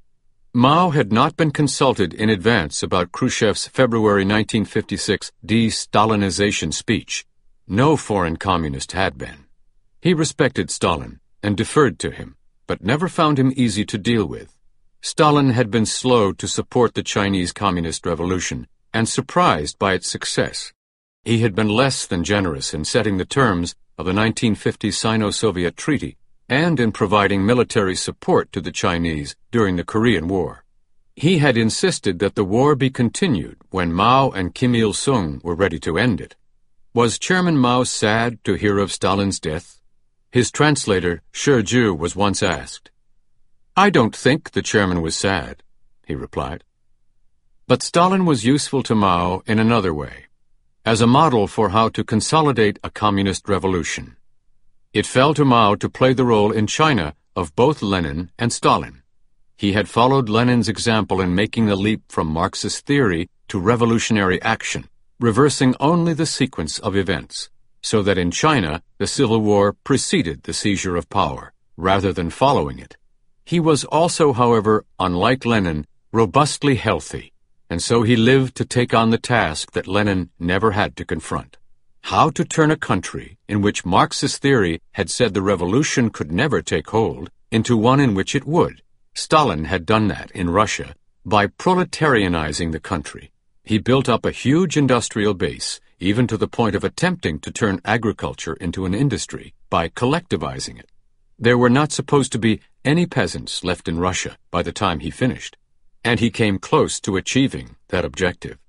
Mao had not been consulted in advance about Khrushchev's February nineteen fifty-six de-Stalinization speech. No foreign communist had been. He respected Stalin and deferred to him, but never found him easy to deal with. Stalin had been slow to support the Chinese Communist Revolution and surprised by its success. He had been less than generous in setting the terms of the nineteen fifty Sino-Soviet Treaty and in providing military support to the Chinese during the Korean War. He had insisted that the war be continued when Mao and Kim Il-sung were ready to end it. Was Chairman Mao sad to hear of Stalin's death? His translator, Shi Ju, was once asked. "I don't think the chairman was sad," he replied. But Stalin was useful to Mao in another way, as a model for how to consolidate a communist revolution. It fell to Mao to play the role in China of both Lenin and Stalin. He had followed Lenin's example in making the leap from Marxist theory to revolutionary action, reversing only the sequence of events, so that in China the Civil War preceded the seizure of power, rather than following it. He was also, however, unlike Lenin, robustly healthy, and so he lived to take on the task that Lenin never had to confront. How to turn a country in which Marxist theory had said the revolution could never take hold into one in which it would. Stalin had done that in Russia by proletarianizing the country. He built up a huge industrial base, even to the point of attempting to turn agriculture into an industry by collectivizing it. There were not supposed to be any peasants left in Russia by the time he finished, and he came close to achieving that objective.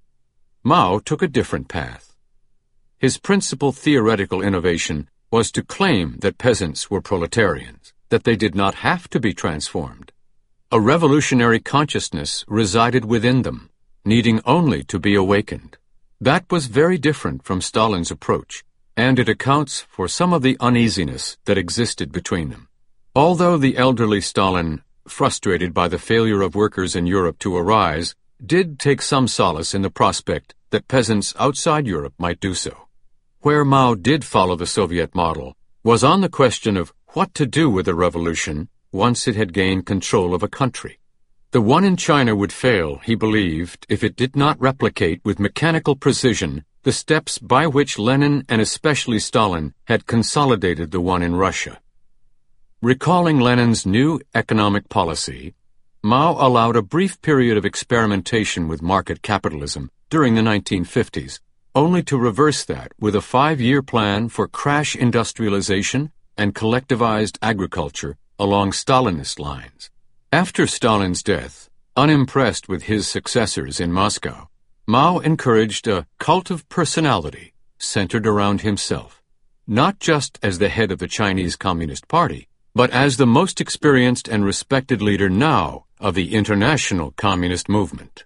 Mao took a different path. His principal theoretical innovation was to claim that peasants were proletarians, that they did not have to be transformed. A revolutionary consciousness resided within them, needing only to be awakened. That was very different from Stalin's approach, and it accounts for some of the uneasiness that existed between them. Although the elderly Stalin, frustrated by the failure of workers in Europe to arise, did take some solace in the prospect that peasants outside Europe might do so. Where Mao did follow the Soviet model was on the question of what to do with a revolution once it had gained control of a country. The one in China would fail, he believed, if it did not replicate with mechanical precision the steps by which Lenin and especially Stalin had consolidated the one in Russia. Recalling Lenin's new economic policy, Mao allowed a brief period of experimentation with market capitalism during the nineteen fifties, only to reverse that with a five-year plan for crash industrialization and collectivized agriculture along Stalinist lines. After Stalin's death, unimpressed with his successors in Moscow, Mao encouraged a cult of personality centered around himself, not just as the head of the Chinese Communist Party, but as the most experienced and respected leader now of the international communist movement.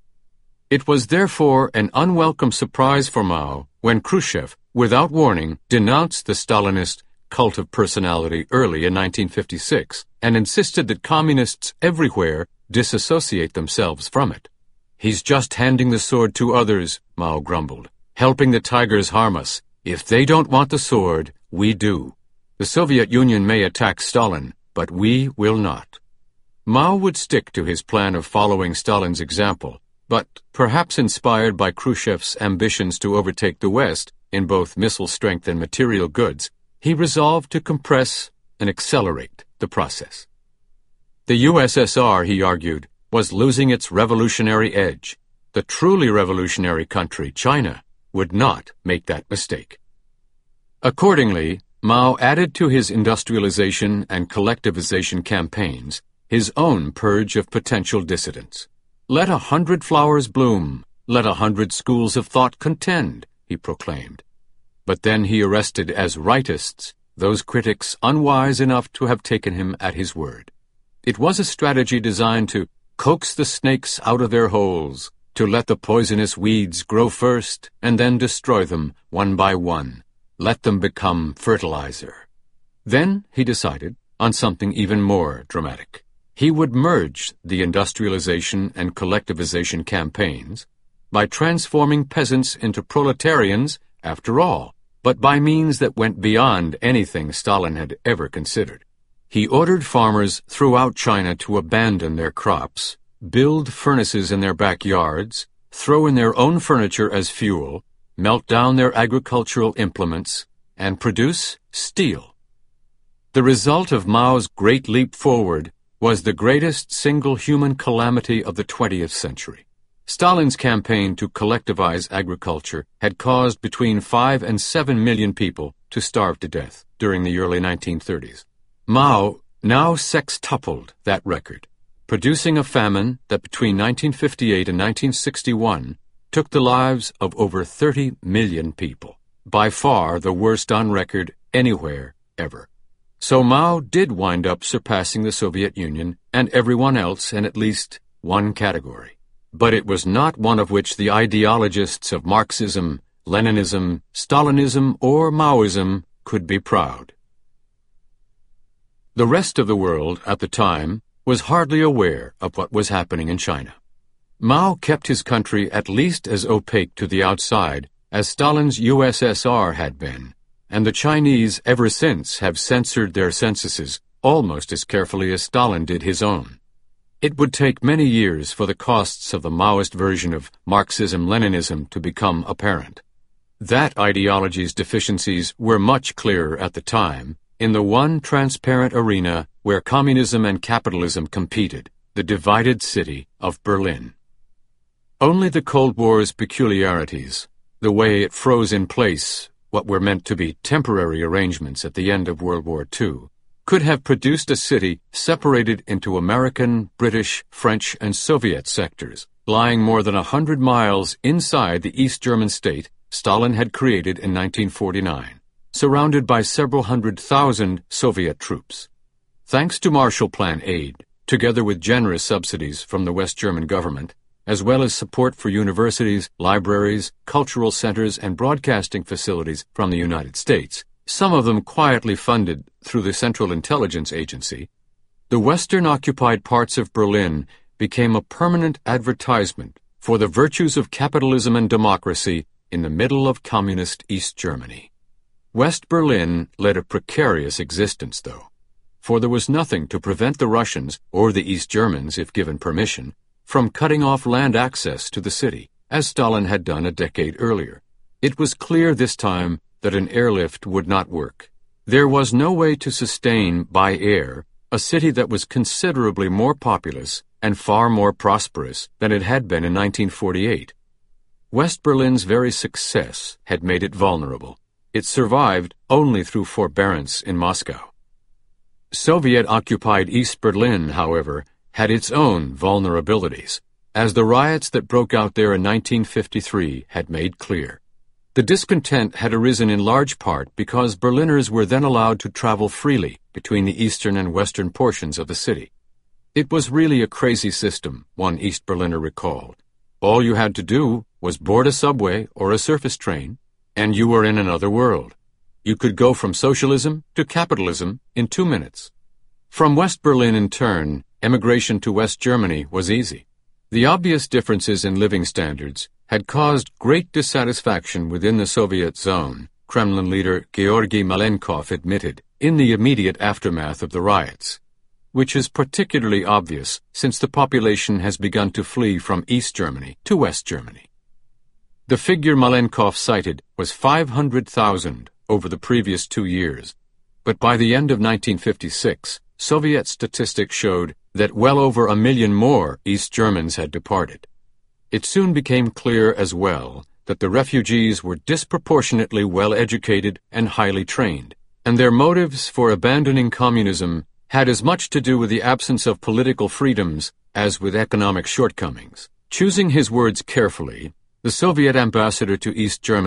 It was therefore an unwelcome surprise for Mao when Khrushchev, without warning, denounced the Stalinist cult of personality early in nineteen fifty-six and insisted that communists everywhere disassociate themselves from it. "He's just handing the sword to others," Mao grumbled, "helping the tigers harm us. If they don't want the sword, we do. The Soviet Union may attack Stalin, but we will not." Mao would stick to his plan of following Stalin's example, but perhaps inspired by Khrushchev's ambitions to overtake the West in both missile strength and material goods, he resolved to compress and accelerate the process. The U S S R, he argued, was losing its revolutionary edge. The truly revolutionary country, China, would not make that mistake. Accordingly, Mao added to his industrialization and collectivization campaigns his own purge of potential dissidents. "Let a hundred flowers bloom, let a hundred schools of thought contend," he proclaimed. but then he arrested as rightists those critics unwise enough to have taken him at his word. It was a strategy designed to coax the snakes out of their holes, to let the poisonous weeds grow first and then destroy them one by one, let them become fertilizer. Then he decided on something even more dramatic. He would merge the industrialization and collectivization campaigns by transforming peasants into proletarians, after all, but by means that went beyond anything Stalin had ever considered. He ordered farmers throughout China to abandon their crops, build furnaces in their backyards, throw in their own furniture as fuel, melt down their agricultural implements, and produce steel. The result of Mao's great leap forward was the greatest single human calamity of the twentieth century. Stalin's campaign to collectivize agriculture had caused between five and seven million people to starve to death during the early nineteen thirties. Mao now sextupled that record, producing a famine that between nineteen fifty-eight and nineteen sixty-one took the lives of over thirty million people, by far the worst on record anywhere ever. So Mao did wind up surpassing the Soviet Union and everyone else in at least one category. But it was not one of which the ideologists of Marxism, Leninism, Stalinism, or Maoism could be proud. The rest of the world at the time was hardly aware of what was happening in China. Mao kept his country at least as opaque to the outside as Stalin's U S S R had been, and the Chinese ever since have censored their censuses almost as carefully as Stalin did his own. It would take many years for the costs of the Maoist version of Marxism-Leninism to become apparent. That ideology's deficiencies were much clearer at the time in the one transparent arena where communism and capitalism competed, the divided city of Berlin. Only the Cold War's peculiarities, the way it froze in place what were meant to be temporary arrangements at the end of World War Two, could have produced a city separated into American, British, French, and Soviet sectors, lying more than a hundred miles inside the East German state Stalin had created in nineteen forty-nine, surrounded by several hundred thousand Soviet troops. Thanks to Marshall Plan aid, together with generous subsidies from the West German government, as well as support for universities, libraries, cultural centers, and broadcasting facilities from the United States, some of them quietly funded through the Central Intelligence Agency, the Western-occupied parts of Berlin became a permanent advertisement for the virtues of capitalism and democracy in the middle of communist East Germany. West Berlin led a precarious existence, though, for there was nothing to prevent the Russians, or the East Germans if given permission, from cutting off land access to the city, as Stalin had done a decade earlier. It was clear this time that an airlift would not work. There was no way to sustain, by air, a city that was considerably more populous and far more prosperous than it had been in nineteen forty-eight. West Berlin's very success had made it vulnerable. It survived only through forbearance in Moscow. Soviet-occupied East Berlin, however, had its own vulnerabilities, as the riots that broke out there in nineteen fifty-three had made clear. The discontent had arisen in large part because Berliners were then allowed to travel freely between the eastern and western portions of the city. It was really a crazy system, one East Berliner recalled. All you had to do was board a subway or a surface train, and you were in another world. You could go from socialism to capitalism in two minutes. From West Berlin, in turn, emigration to West Germany was easy. The obvious differences in living standards had caused great dissatisfaction within the Soviet zone, Kremlin leader Georgy Malenkov admitted in the immediate aftermath of the riots, which is particularly obvious since the population has begun to flee from East Germany to West Germany. The figure Malenkov cited was five hundred thousand over the previous two years, but by the end of nineteen fifty-six, Soviet statistics showed that well over a million more East Germans had departed. It soon became clear as well that the refugees were disproportionately well-educated and highly trained, and their motives for abandoning communism had as much to do with the absence of political freedoms as with economic shortcomings. Choosing his words carefully, the Soviet ambassador to East Germany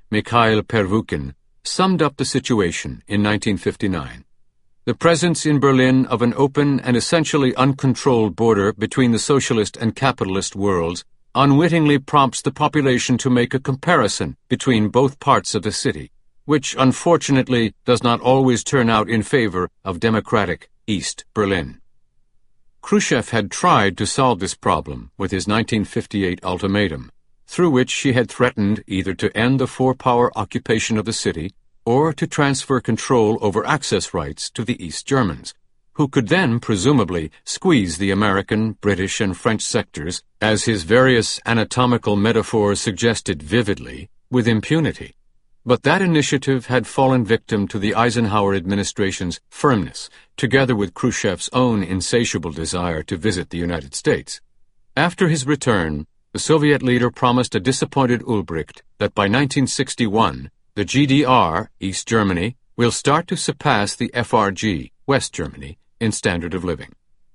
Mikhail Pervukhin, summed up the situation in nineteen fifty-nine. The presence in Berlin of an open and essentially uncontrolled border between the socialist and capitalist worlds unwittingly prompts the population to make a comparison between both parts of the city, which unfortunately does not always turn out in favor of democratic East Berlin. Khrushchev had tried to solve this problem with his nineteen fifty-eight ultimatum, through which he had threatened either to end the four-power occupation of the city or to transfer control over access rights to the East Germans, who could then presumably squeeze the American, British, and French sectors, as his various anatomical metaphors suggested vividly, with impunity. But that initiative had fallen victim to the Eisenhower administration's firmness, together with Khrushchev's own insatiable desire to visit the United States. After his return, the Soviet leader promised a disappointed Ulbricht that by nineteen sixty-one, the G D R, East Germany, will start to surpass the F R G, West Germany, in standard of living.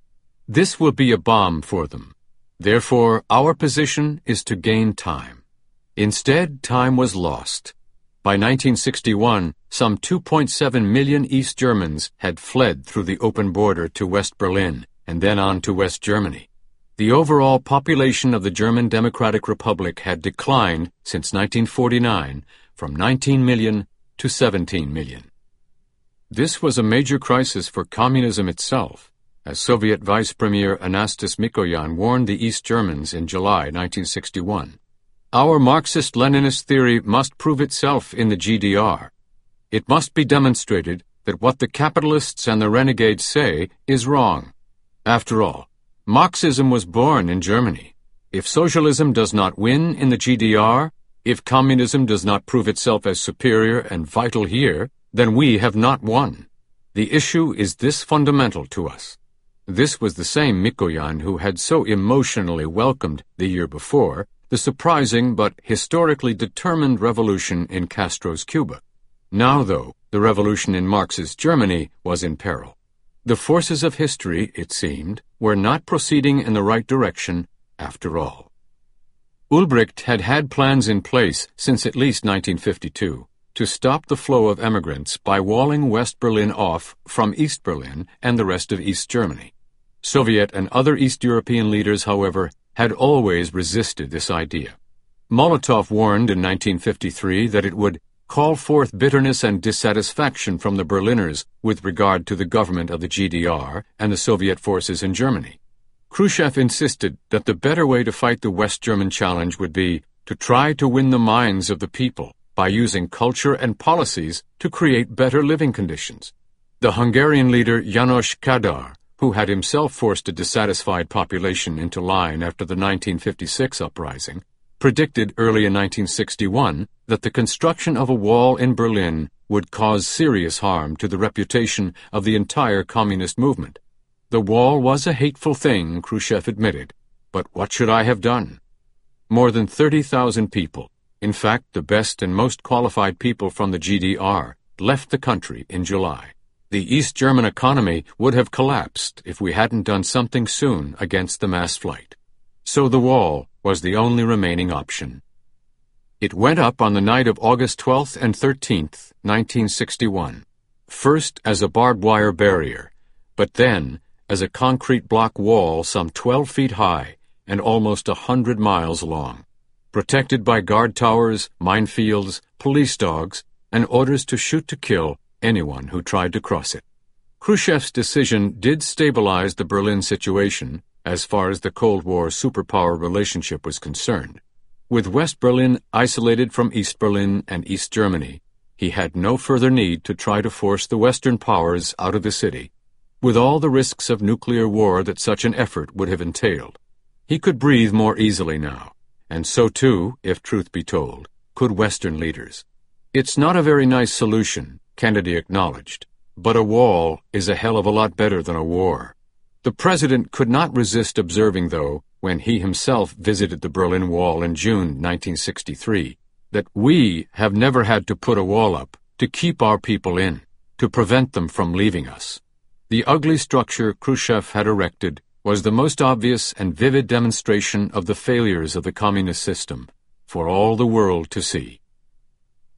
This will be a bomb for them. Therefore, our position is to gain time. Instead, time was lost. By nineteen sixty-one, some two point seven million East Germans had fled through the open border to West Berlin and then on to West Germany. The overall population of the German Democratic Republic had declined since nineteen forty-nine from nineteen million to seventeen million. This was a major crisis for communism itself, as Soviet Vice Premier Anastas Mikoyan warned the East Germans in July nineteen sixty-one. Our Marxist-Leninist theory must prove itself in the G D R. It must be demonstrated that what the capitalists and the renegades say is wrong. After all, Marxism was born in Germany. If socialism does not win in the G D R, if communism does not prove itself as superior and vital here, then we have not won. The issue is this fundamental to us. This was the same Mikoyan who had so emotionally welcomed, the year before, the surprising but historically determined revolution in Castro's Cuba. Now, though, the revolution in Marx's Germany was in peril. The forces of history, it seemed, were not proceeding in the right direction after all. Ulbricht had had plans in place since at least nineteen fifty-two to stop the flow of emigrants by walling West Berlin off from East Berlin and the rest of East Germany. Soviet and other East European leaders, however, had always resisted this idea. Molotov warned in nineteen fifty-three that it would call forth bitterness and dissatisfaction from the Berliners with regard to the government of the G D R and the Soviet forces in Germany. Khrushchev insisted that the better way to fight the West German challenge would be to try to win the minds of the people by using culture and policies to create better living conditions. The Hungarian leader János Kadar, who had himself forced a dissatisfied population into line after the nineteen fifty-six uprising, predicted early in nineteen sixty-one that the construction of a wall in Berlin would cause serious harm to the reputation of the entire communist movement. The wall was a hateful thing, Khrushchev admitted, but what should I have done? More than thirty thousand people, in fact the best and most qualified people from the G D R, left the country in July. The East German economy would have collapsed if we hadn't done something soon against the mass flight. So the wall was the only remaining option. It went up on the night of August twelfth and thirteenth, nineteen sixty-one, first as a barbed wire barrier, but then as a concrete block wall some twelve feet high and almost a hundred miles long, protected by guard towers, minefields, police dogs, and orders to shoot to kill anyone who tried to cross it. Khrushchev's decision did stabilize the Berlin situation as far as the Cold War superpower relationship was concerned. With West Berlin isolated from East Berlin and East Germany, he had no further need to try to force the Western powers out of the city, with all the risks of nuclear war that such an effort would have entailed. He could breathe more easily now, and so too, if truth be told, could Western leaders. It's not a very nice solution, Kennedy acknowledged, but a wall is a hell of a lot better than a war. The president could not resist observing, though, when he himself visited the Berlin Wall in June nineteen sixty-three, that we have never had to put a wall up to keep our people in, to prevent them from leaving us. The ugly structure Khrushchev had erected was the most obvious and vivid demonstration of the failures of the communist system, for all the world to see.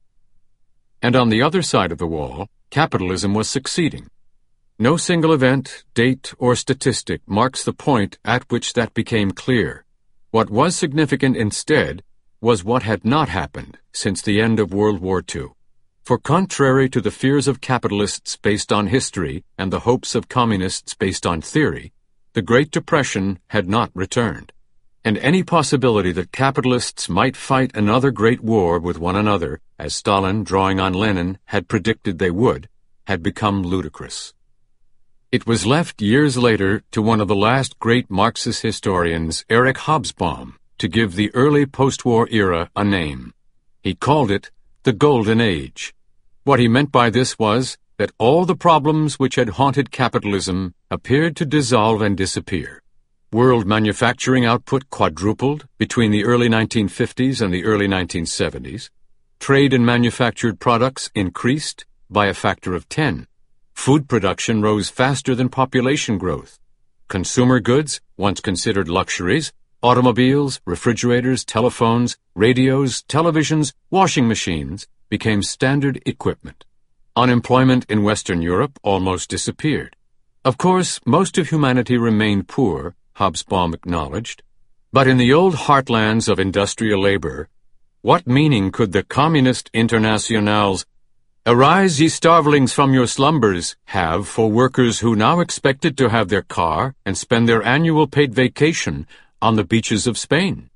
and on the other side of the wall, capitalism was succeeding. No single event, date, or statistic marks the point at which that became clear. What was significant instead was what had not happened since the end of World War Two. For contrary to the fears of capitalists based on history and the hopes of communists based on theory, the Great Depression had not returned, and any possibility that capitalists might fight another great war with one another, as Stalin, drawing on Lenin, had predicted they would, had become ludicrous. It was left years later to one of the last great Marxist historians, Eric Hobsbawm, to give the early post-war era a name. He called it the Golden Age. What he meant by this was that all the problems which had haunted capitalism appeared to dissolve and disappear. World manufacturing output quadrupled between the early nineteen fifties and the early nineteen seventies. Trade in manufactured products increased by a factor of ten. Food production rose faster than population growth. Consumer goods, once considered luxuries, automobiles, refrigerators, telephones, radios, televisions, washing machines, became standard equipment. Unemployment in Western Europe almost disappeared. Of course, most of humanity remained poor, Hobsbawm acknowledged. But in the old heartlands of industrial labor, what meaning could the Communist Internationale's "Arise, ye starvelings from your slumbers" have for workers who now expected to have their car and spend their annual paid vacation on the beaches of Spain?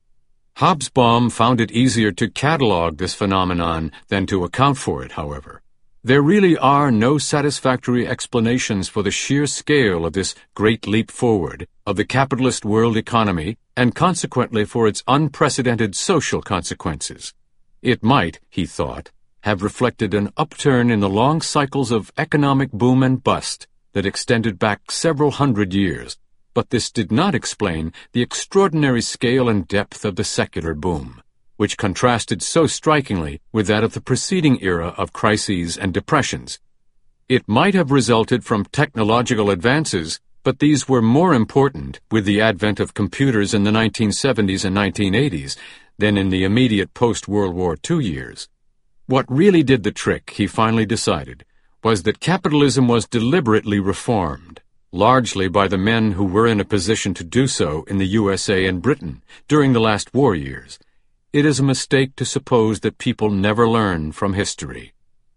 Hobsbawm found it easier to catalog this phenomenon than to account for it, however. There really are no satisfactory explanations for the sheer scale of this great leap forward of the capitalist world economy and consequently for its unprecedented social consequences. It might, he thought, have reflected an upturn in the long cycles of economic boom and bust that extended back several hundred years, but this did not explain the extraordinary scale and depth of the secular boom, which contrasted so strikingly with that of the preceding era of crises and depressions. It might have resulted from technological advances, but these were more important with the advent of computers in the nineteen seventies and nineteen eighties than in the immediate post-World War Two years. What really did the trick, he finally decided, was that capitalism was deliberately reformed, largely by the men who were in a position to do so in the U S A and Britain during the last war years. It is a mistake to suppose that people never learn from history.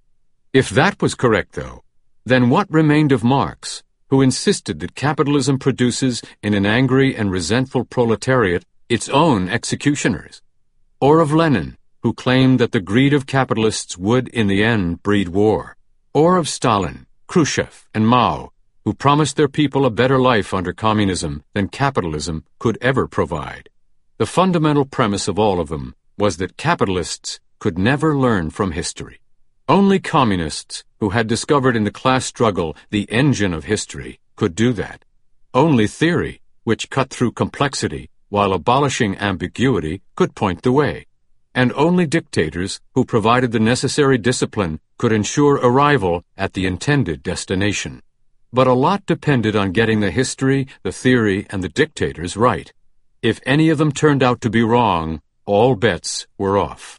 If that was correct, though, then what remained of Marx, who insisted that capitalism produces in an angry and resentful proletariat its own executioners? Or of Lenin, who claimed that the greed of capitalists would in the end breed war? Or of Stalin, Khrushchev, and Mao, who promised their people a better life under communism than capitalism could ever provide? The fundamental premise of all of them was that capitalists could never learn from history. Only communists, who had discovered in the class struggle the engine of history, could do that. Only theory, which cut through complexity while abolishing ambiguity, could point the way. And only dictators, who provided the necessary discipline, could ensure arrival at the intended destination. But a lot depended on getting the history, the theory, and the dictators right. If any of them turned out to be wrong, all bets were off.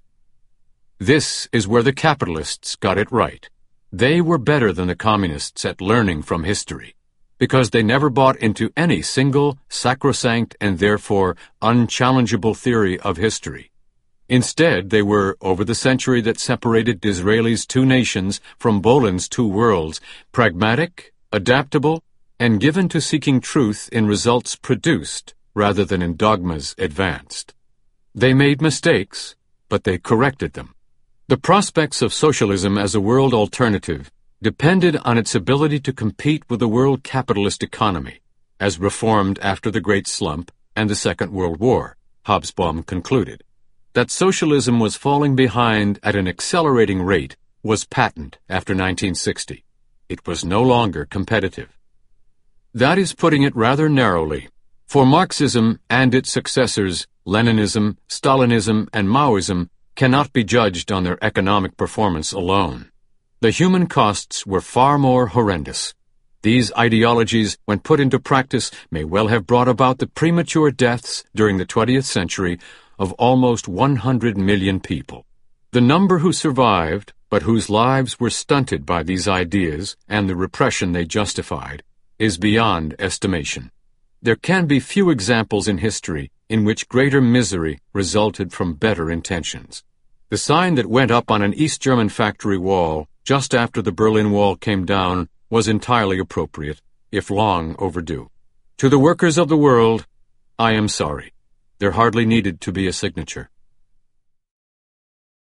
This is where the capitalists got it right. They were better than the communists at learning from history, because they never bought into any single, sacrosanct, and therefore unchallengeable theory of history. Instead, they were, over the century that separated Disraeli's two nations from Boland's two worlds, pragmatic, adaptable, and given to seeking truth in results produced rather than in dogmas advanced. They made mistakes, but they corrected them. The prospects of socialism as a world alternative depended on its ability to compete with the world capitalist economy, as reformed after the Great Slump and the Second World War, Hobsbawm concluded. That socialism was falling behind at an accelerating rate was patent after nineteen sixty. It was no longer competitive. That is putting it rather narrowly, for Marxism and its successors, Leninism, Stalinism, and Maoism, cannot be judged on their economic performance alone. The human costs were far more horrendous. These ideologies, when put into practice, may well have brought about the premature deaths during the twentieth century of almost one hundred million people. The number who survived, but whose lives were stunted by these ideas and the repression they justified, is beyond estimation. There can be few examples in history in which greater misery resulted from better intentions. The sign that went up on an East German factory wall just after the Berlin Wall came down was entirely appropriate, if long overdue. To the workers of the world, I am sorry. There hardly needed to be a signature.